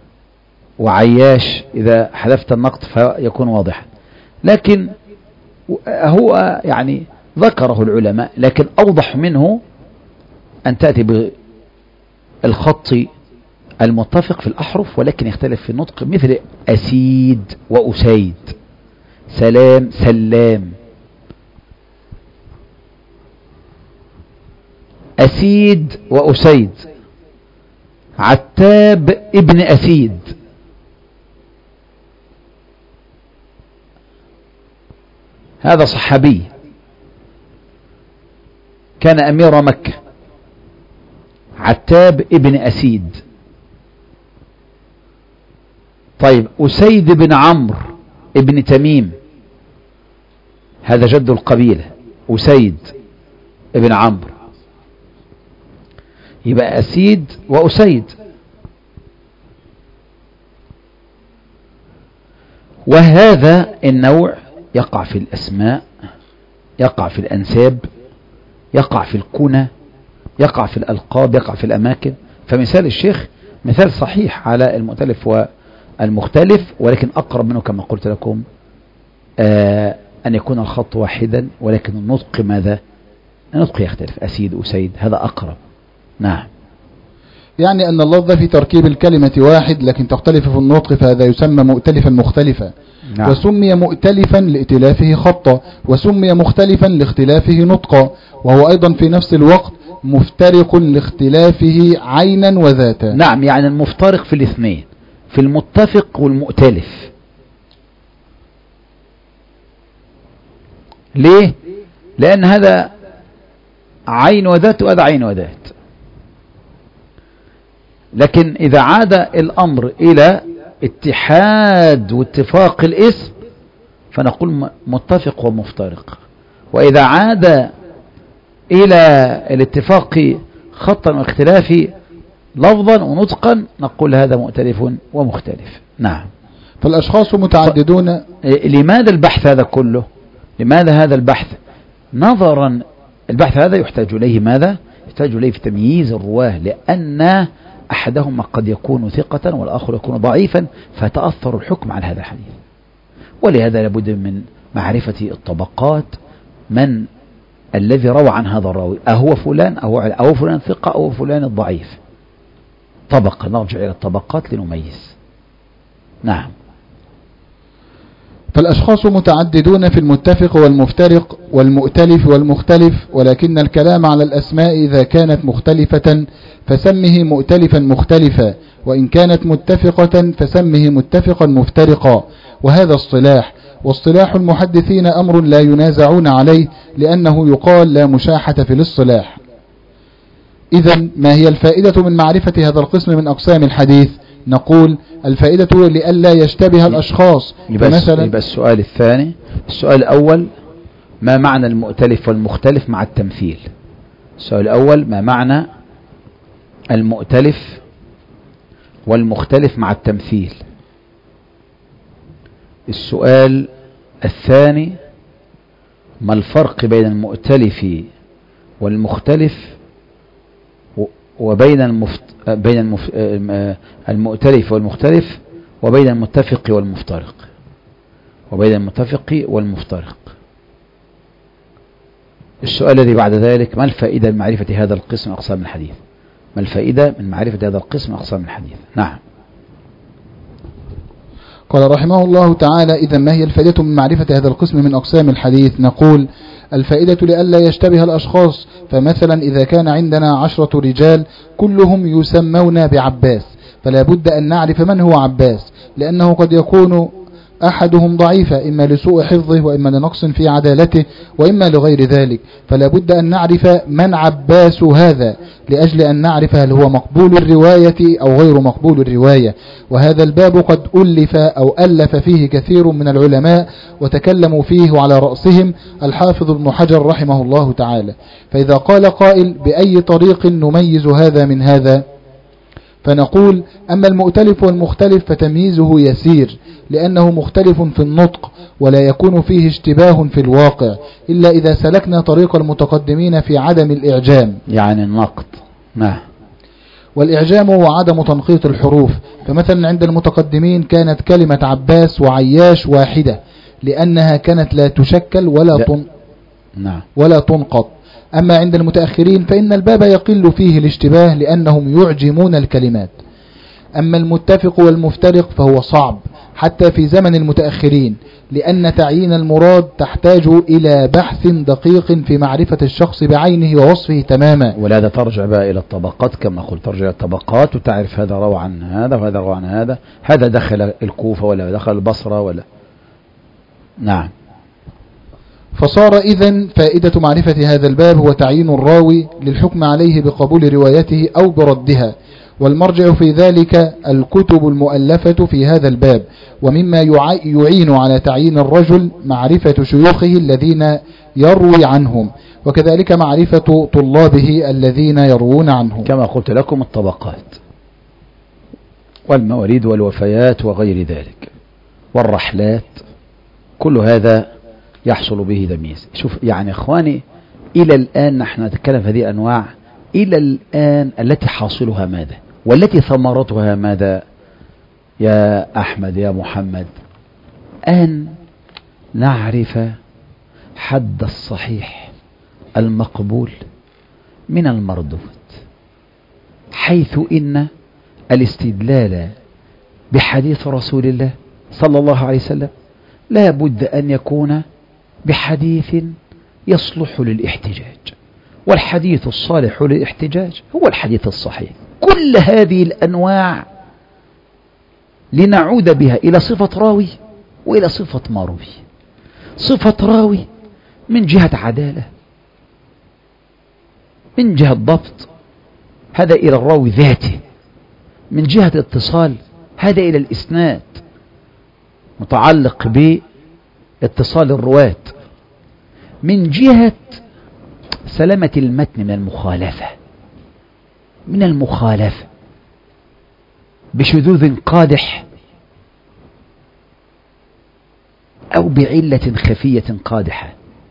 وعياش إذا حذفت النقط فيكون واضحا. لكن هو يعني ذكره العلماء، لكن أوضح منه أن تأتي بالخط المتفق في الأحرف ولكن يختلف في النطق، مثل أسيد وأسيد، سلام سلام. أسيد وأسيد، عتاب ابن أسيد، هذا صحابي كان أمير مكة، عتاب ابن أسيد. طيب، أسيد بن عمرو ابن تميم، هذا جد القبيلة، أسيد ابن عمرو، يبقى أسيد وأسيد. وهذا النوع يقع في الأسماء، يقع في الأنساب، يقع في الكنى، يقع في الألقاب، يقع في الأماكن. فمثال الشيخ مثال صحيح على المؤتلف والمختلف، ولكن أقرب منه كما قلت لكم آه أن يكون الخط واحدا ولكن النطق ماذا؟ النطق يختلف، أسيد أسيد، هذا أقرب. نعم. يعني أن اللفظ في تركيب الكلمة واحد لكن تختلف في النطق، فهذا يسمى مؤتلفا مختلفا. نعم. وسمي مؤتلفا لائتلافه خطا، وسمي مختلفا لاختلافه نطقا، وهو أيضا في نفس الوقت مفترق لاختلافه عينا وذاتا. نعم، يعني المفترق في الاثنين، في المتفق والمؤتلف. ليه؟ لأن هذا عين وذات وهذا عين وذات. لكن إذا عاد الأمر إلى اتحاد واتفاق الاسم فنقول متفق ومفترق، وإذا عاد إلى الاتفاق خطا واختلاف لفظا ونطقا نقول هذا مؤتلف ومختلف. نعم. فالأشخاص متعددون. لماذا البحث هذا كله؟ لماذا هذا البحث؟ نظرا البحث هذا يحتاج إليه ماذا؟ يحتاج إليه في تمييز الرواه، لأن أحدهما قد يكون ثقة والآخر يكون ضعيفا، فتأثر الحكم على هذا الحديث. ولهذا لابد من معرفة الطبقات، من الذي روى عن هذا الراوي، أهو فلان أو, أو فلان ثقة أو فلان الضعيف. طبقة، نرجع إلى الطبقات لنميز. نعم. فالأشخاص متعددون في المتفق والمفترق والمؤتلف والمختلف، ولكن الكلام على الأسماء إذا كانت مختلفة فسمه مؤتلفا مختلفا، وإن كانت متفقة فسمه متفقا مفترقا، وهذا اصطلاح. واصطلاح المحدثين أمر لا ينازعون عليه، لأنه يقال لا مشاحة في الاصطلاح. إذن ما هي الفائدة من معرفة هذا القسم من أقسام الحديث؟ نقول الفائدة لئلا يشتبه الأشخاص. فمثلا يبقى السؤال الثاني، السؤال الأول ما معنى المؤتلف والمختلف مع التمثيل؟ السؤال الأول ما معنى المؤتلف والمختلف مع التمثيل؟ السؤال الثاني ما الفرق بين المؤتلف والمختلف وبين المفت... بين المف... المؤتلف والمختلف وبين المتفق والمفترق وبين المتفق والمفترق. السؤال الذي بعد ذلك ما الفائدة من معرفة هذا القسم من أقسام الحديث؟ ما الفائدة من معرفة هذا القسم من أقسام الحديث؟ نعم. قال رحمه الله تعالى: إذا ما هي الفائدة من معرفة هذا القسم من أقسام الحديث؟ نقول الفائدة لئلا يشتبه الأشخاص. فمثلا إذا كان عندنا عشرة رجال كلهم يسمون بعباس، فلا بد أن نعرف من هو عباس، لأنه قد يكون أحدهم ضعيفا إما لسوء حفظه وإما لنقص في عدالته وإما لغير ذلك، فلا بد أن نعرف من عباس هذا لأجل أن نعرف هل هو مقبول الرواية أو غير مقبول الرواية. وهذا الباب قد ألف أو ألف فيه كثير من العلماء وتكلموا فيه وعلى رأسهم الحافظ ابن حجر رحمه الله تعالى. فإذا قال قائل بأي طريق نميز هذا من هذا؟ فنقول أما المؤتلف والمختلف فتمييزه يسير، لأنه مختلف في النطق ولا يكون فيه اشتباه في الواقع إلا إذا سلكنا طريق المتقدمين في عدم الإعجام، يعني النقد. نعم. والإعجام هو عدم تنقيط الحروف. فمثلا عند المتقدمين كانت كلمة عباس وعياش واحدة لأنها كانت لا تشكل ولا تن... نعم. ولا تنقط. أما عند المتأخرين فإن الباب يقل فيه الاشتباه لأنهم يعجمون الكلمات. أما المتفق والمفترق فهو صعب حتى في زمن المتأخرين، لأن تعيين المراد تحتاج إلى بحث دقيق في معرفة الشخص بعينه ووصفه تماما. ولهذا ترجع بقى إلى الطبقات كما قلت، ترجع إلى الطبقات وتعرف هذا روى عن هذا وهذا روى عن هذا، هذا دخل الكوفة ولا دخل البصرة ولا. نعم. فصار إذن فائدة معرفة هذا الباب هو تعيين الراوي للحكم عليه بقبول روايته أو بردها، والمرجع في ذلك الكتب المؤلفة في هذا الباب. ومما يعين على تعيين الرجل معرفة شيوخه الذين يروي عنهم، وكذلك معرفة طلابه الذين يروون عنهم، كما قلت لكم الطبقات والمواليد والوفيات وغير ذلك والرحلات، كل هذا يحصل به تمييز. شوف يعني اخواني، الى الان نحن نتكلم في هذه الانواع، الى الان التي حاصلها ماذا والتي ثمرتها ماذا يا احمد يا محمد؟ ان نعرف حد الصحيح المقبول من المردود، حيث ان الاستدلال بحديث رسول الله صلى الله عليه وسلم لا بد ان يكون بحديث يصلح للاحتجاج، والحديث الصالح للاحتجاج هو الحديث الصحيح. كل هذه الأنواع لنعود بها إلى صفة راوي وإلى صفة مروي. صفة راوي من جهة عدالة، من جهة ضبط، هذا إلى الراوي ذاته. من جهة اتصال، هذا إلى الإسناد متعلق باتصال الرواة. من جهة سلامة المتن من المخالفة من المخالفة بشذوذ قادح أو بعلة خفية قادحة.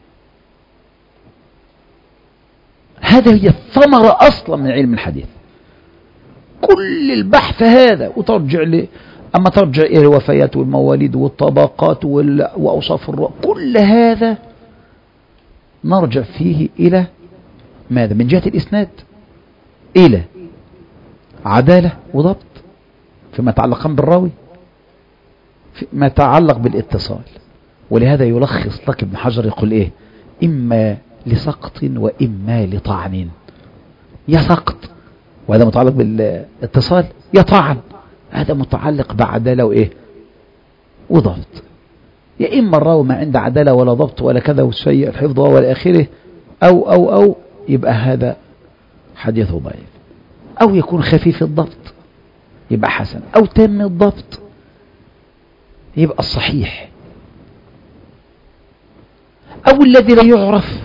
هذا هي الثمرة أصلا من علم الحديث. كل البحث هذا وترجع ل أما ترجع إلى الوفيات والمواليد والطبقات وأوصاف الرواة، كل هذا نرجع فيه إلى ماذا؟ من جهة الإسناد إلى عدالة وضبط فيما يتعلق بالراوي، فيما يتعلق بالاتصال. ولهذا يلخص لك ابن حجر يقول إيه؟ إما لسقط وإما لطعن. يا سقط وهذا متعلق بالاتصال، يا طعن هذا متعلق بعدالة وإيه وضبط. يا إما الراوي ما عنده عدالة ولا ضبط ولا كذا وسيء الحفظ ولا آخره، أو أو أو يبقى هذا حديثه ضعيف، أو يكون خفيف الضبط، يبقى حسن، أو تام الضبط يبقى الصحيح، أو الذي لا يعرف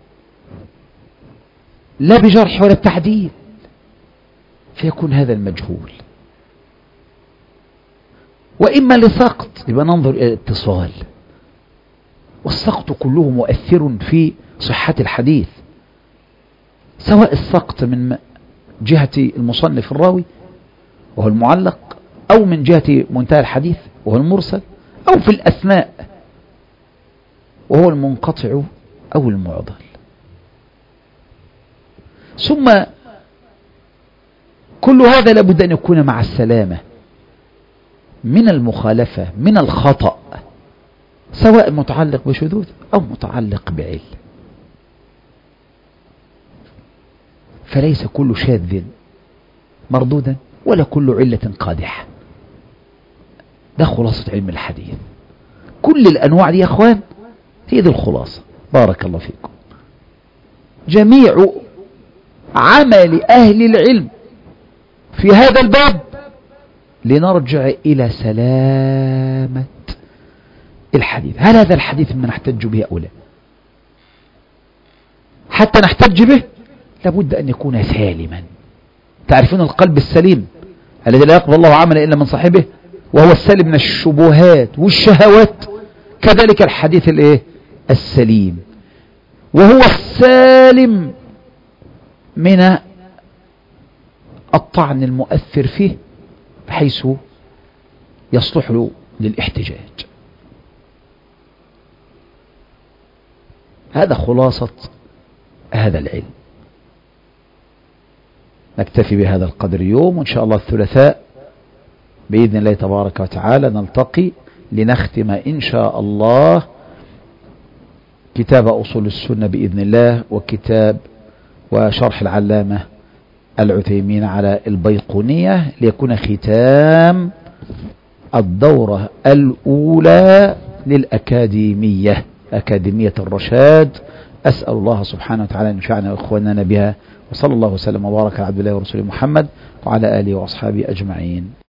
لا بجرح ولا بتعديل فيكون هذا المجهول. وإما لسقط يبقى ننظر إلى الاتصال، والسقط كله مؤثر في صحة الحديث، سواء السقط من جهة المصنف الراوي وهو المعلق، أو من جهة منتهى الحديث وهو المرسل، أو في الأثناء وهو المنقطع أو المعضل. ثم كل هذا لابد أن يكون مع السلامة من المخالفة من الخطأ، سواء متعلق بشذوذ أو متعلق بعلة. فليس كل شاذ مردودا ولا كل علة قادحة. ده خلاصة علم الحديث. كل الأنواع دي يا أخوان هي دي الخلاصة. بارك الله فيكم. جميع عمل أهل العلم في هذا الباب لنرجع إلى سلامة الحديث. هل هذا الحديث ما نحتج به أو لا؟ حتى نحتج به لابد أن يكون سالما. تعرفون القلب السليم الذي لا يقبل الله عملا إلا من صاحبه، وهو السالم من الشبهات والشهوات، كذلك الحديث الايه السليم، وهو السالم من الطعن المؤثر فيه بحيث يصلح له للاحتجاج. هذا خلاصة هذا العلم. نكتفي بهذا القدر اليوم، وإن شاء الله الثلاثاء بإذن الله تبارك وتعالى نلتقي لنختم إن شاء الله كتاب أصول السنة بإذن الله، وكتاب وشرح العلامة العثيمين على البيقونية، ليكون ختام الدورة الأولى للأكاديمية، أكاديمية الرشاد. أسأل الله سبحانه وتعالى أن ينفعنا وإخواننا بها، وصلى الله وسلم وبارك على عبد الله ورسوله محمد وعلى آله وأصحابه أجمعين.